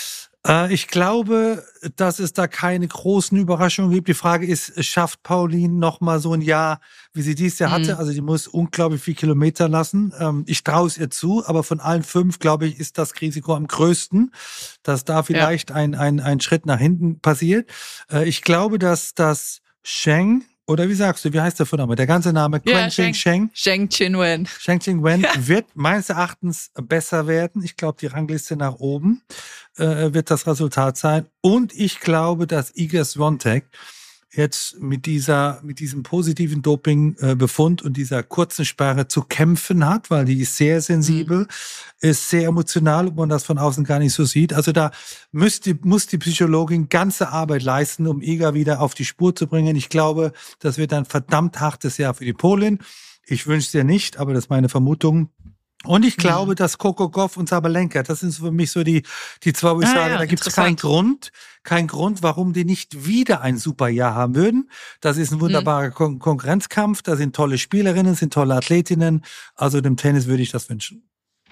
Äh, ich glaube, dass es da keine großen Überraschungen gibt. Die Frage ist, schafft Pauline noch mal so ein Jahr, wie sie dieses Jahr mhm. hatte? Also die muss unglaublich viel Kilometer lassen. Ähm, ich traue es ihr zu, aber von allen fünf, glaube ich, ist das Risiko am größten, dass da vielleicht ja. ein, ein, ein Schritt nach hinten passiert. Äh, ich glaube, dass das Zheng, oder wie sagst du, wie heißt der Vorname? Der ganze Name? Ja, Zheng Zheng Qinwen. Zheng Qinwen ja. wird meines Erachtens besser werden. Ich glaube, die Rangliste nach oben äh, wird das Resultat sein. Und ich glaube, dass Iga Swiatek jetzt mit dieser, mit diesem positiven Dopingbefund und dieser kurzen Sperre zu kämpfen hat, weil die ist sehr sensibel, mhm. ist sehr emotional, ob man das von außen gar nicht so sieht. Also da muss die, muss die Psychologin ganze Arbeit leisten, um Iga wieder auf die Spur zu bringen. Ich glaube, das wird ein verdammt hartes Jahr für die Polin. Ich wünsche es dir nicht, aber das ist meine Vermutung. Und ich glaube, mhm. dass Coco Gauff und Sabalenka, das sind für mich so die, die zwei, wo ich ah, sage, ja, da gibt es keinen Grund, keinen Grund, warum die nicht wieder ein super Jahr haben würden. Das ist ein wunderbarer mhm. Kon- Konkurrenzkampf, da sind tolle Spielerinnen, sind tolle Athletinnen. Also dem Tennis würde ich das wünschen.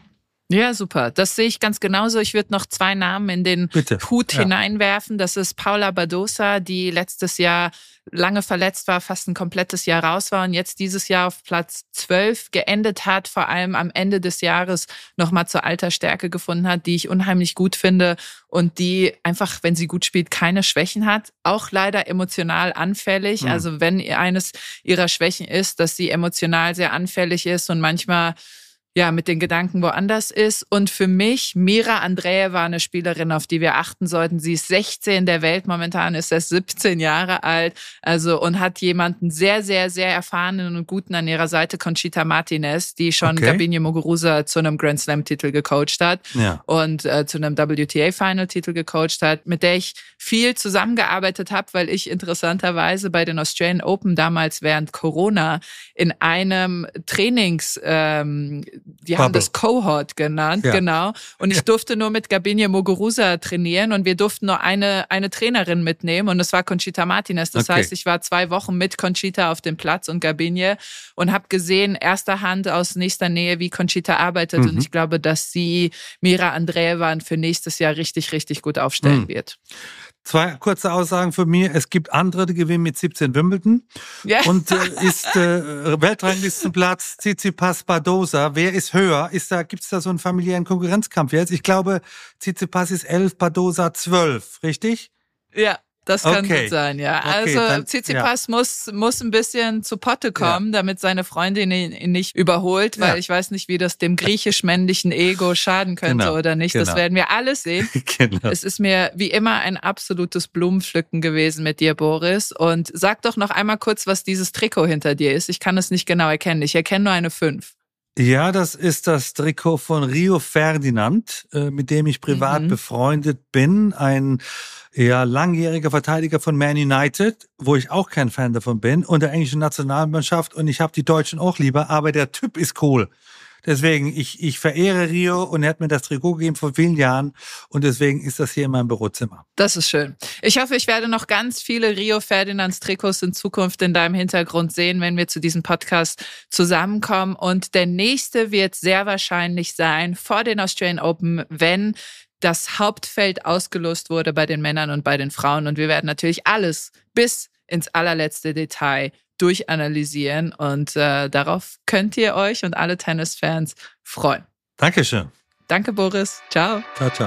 Ja, super. Das sehe ich ganz genauso. Ich würde noch zwei Namen in den Bitte. Hut ja. hineinwerfen. Das ist Paula Badosa, die letztes Jahr lange verletzt war, fast ein komplettes Jahr raus war und jetzt dieses Jahr auf Platz zwölf geendet hat, vor allem am Ende des Jahres nochmal zur Altersstärke gefunden hat, die ich unheimlich gut finde und die einfach, wenn sie gut spielt, keine Schwächen hat. Auch leider emotional anfällig. Mhm. Also wenn eines ihrer Schwächen ist, dass sie emotional sehr anfällig ist und manchmal ja, mit den Gedanken woanders ist. Und für mich, Mira Andreeva war eine Spielerin, auf die wir achten sollten. Sie ist sechzehn der Welt, momentan ist erst siebzehn Jahre alt. Also, und hat jemanden sehr, sehr, sehr erfahrenen und guten an ihrer Seite, Conchita Martinez, die schon okay. Gabine Muguruza zu einem Grand Slam-Titel gecoacht hat ja. und äh, zu einem W T A-Final-Titel gecoacht hat, mit der ich viel zusammengearbeitet habe, weil ich interessanterweise bei den Australian Open damals während Corona in einem Trainings, ähm, die haben Bubble. das Cohort genannt, ja. genau. Und ich ja. durfte nur mit Gabine Muguruza trainieren und wir durften nur eine eine Trainerin mitnehmen und das war Conchita Martinez. Das okay. heißt, ich war zwei Wochen mit Conchita auf dem Platz und Gabine und habe gesehen, erster Hand aus nächster Nähe, wie Conchita arbeitet. Mhm. Und ich glaube, dass sie Mira Andreeva für nächstes Jahr richtig, richtig gut aufstellen mhm. wird. Zwei kurze Aussagen von mir. Es gibt andere, die gewinnen mit siebzehn Wimbledon. Ja. Und äh, ist äh, Weltranglistenplatz Tsitsipas Badosa. Wer ist höher? Ist da, gibt's da so einen familiären Konkurrenzkampf jetzt? Ich glaube, Tsitsipas ist elf, Badosa zwölf, richtig? Ja. Das kann okay. gut sein, ja. Okay, also Tsitsipas ja. muss muss ein bisschen zu Potte kommen, ja. damit seine Freundin ihn nicht überholt, weil ja. ich weiß nicht, wie das dem griechisch-männlichen Ego schaden könnte genau. oder nicht. Genau. Das werden wir alles sehen. genau. Es ist mir wie immer ein absolutes Blumenpflücken gewesen mit dir, Boris. Und sag doch noch einmal kurz, was dieses Trikot hinter dir ist. Ich kann es nicht genau erkennen. Ich erkenne nur eine fünf. Ja, das ist das Trikot von Rio Ferdinand, mit dem ich privat mhm. befreundet bin. Ein ja, langjähriger Verteidiger von Man United, wo ich auch kein Fan davon bin, und der englischen Nationalmannschaft. Und ich habe die Deutschen auch lieber, aber der Typ ist cool. Deswegen, ich, ich verehre Rio und er hat mir das Trikot gegeben vor vielen Jahren und deswegen ist das hier in meinem Bürozimmer. Das ist schön. Ich hoffe, ich werde noch ganz viele Rio Ferdinands Trikots in Zukunft in deinem Hintergrund sehen, wenn wir zu diesem Podcast zusammenkommen. Und der nächste wird sehr wahrscheinlich sein vor den Australian Open, wenn das Hauptfeld ausgelost wurde bei den Männern und bei den Frauen. Und wir werden natürlich alles bis ins allerletzte Detail durchanalysieren und äh, darauf könnt ihr euch und alle Tennisfans freuen. Dankeschön. Danke, Boris. Ciao. Ciao, ciao.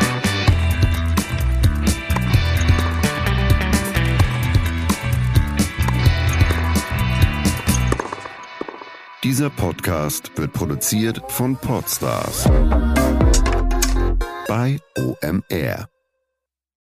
Dieser Podcast wird produziert von Podstars bei O M R.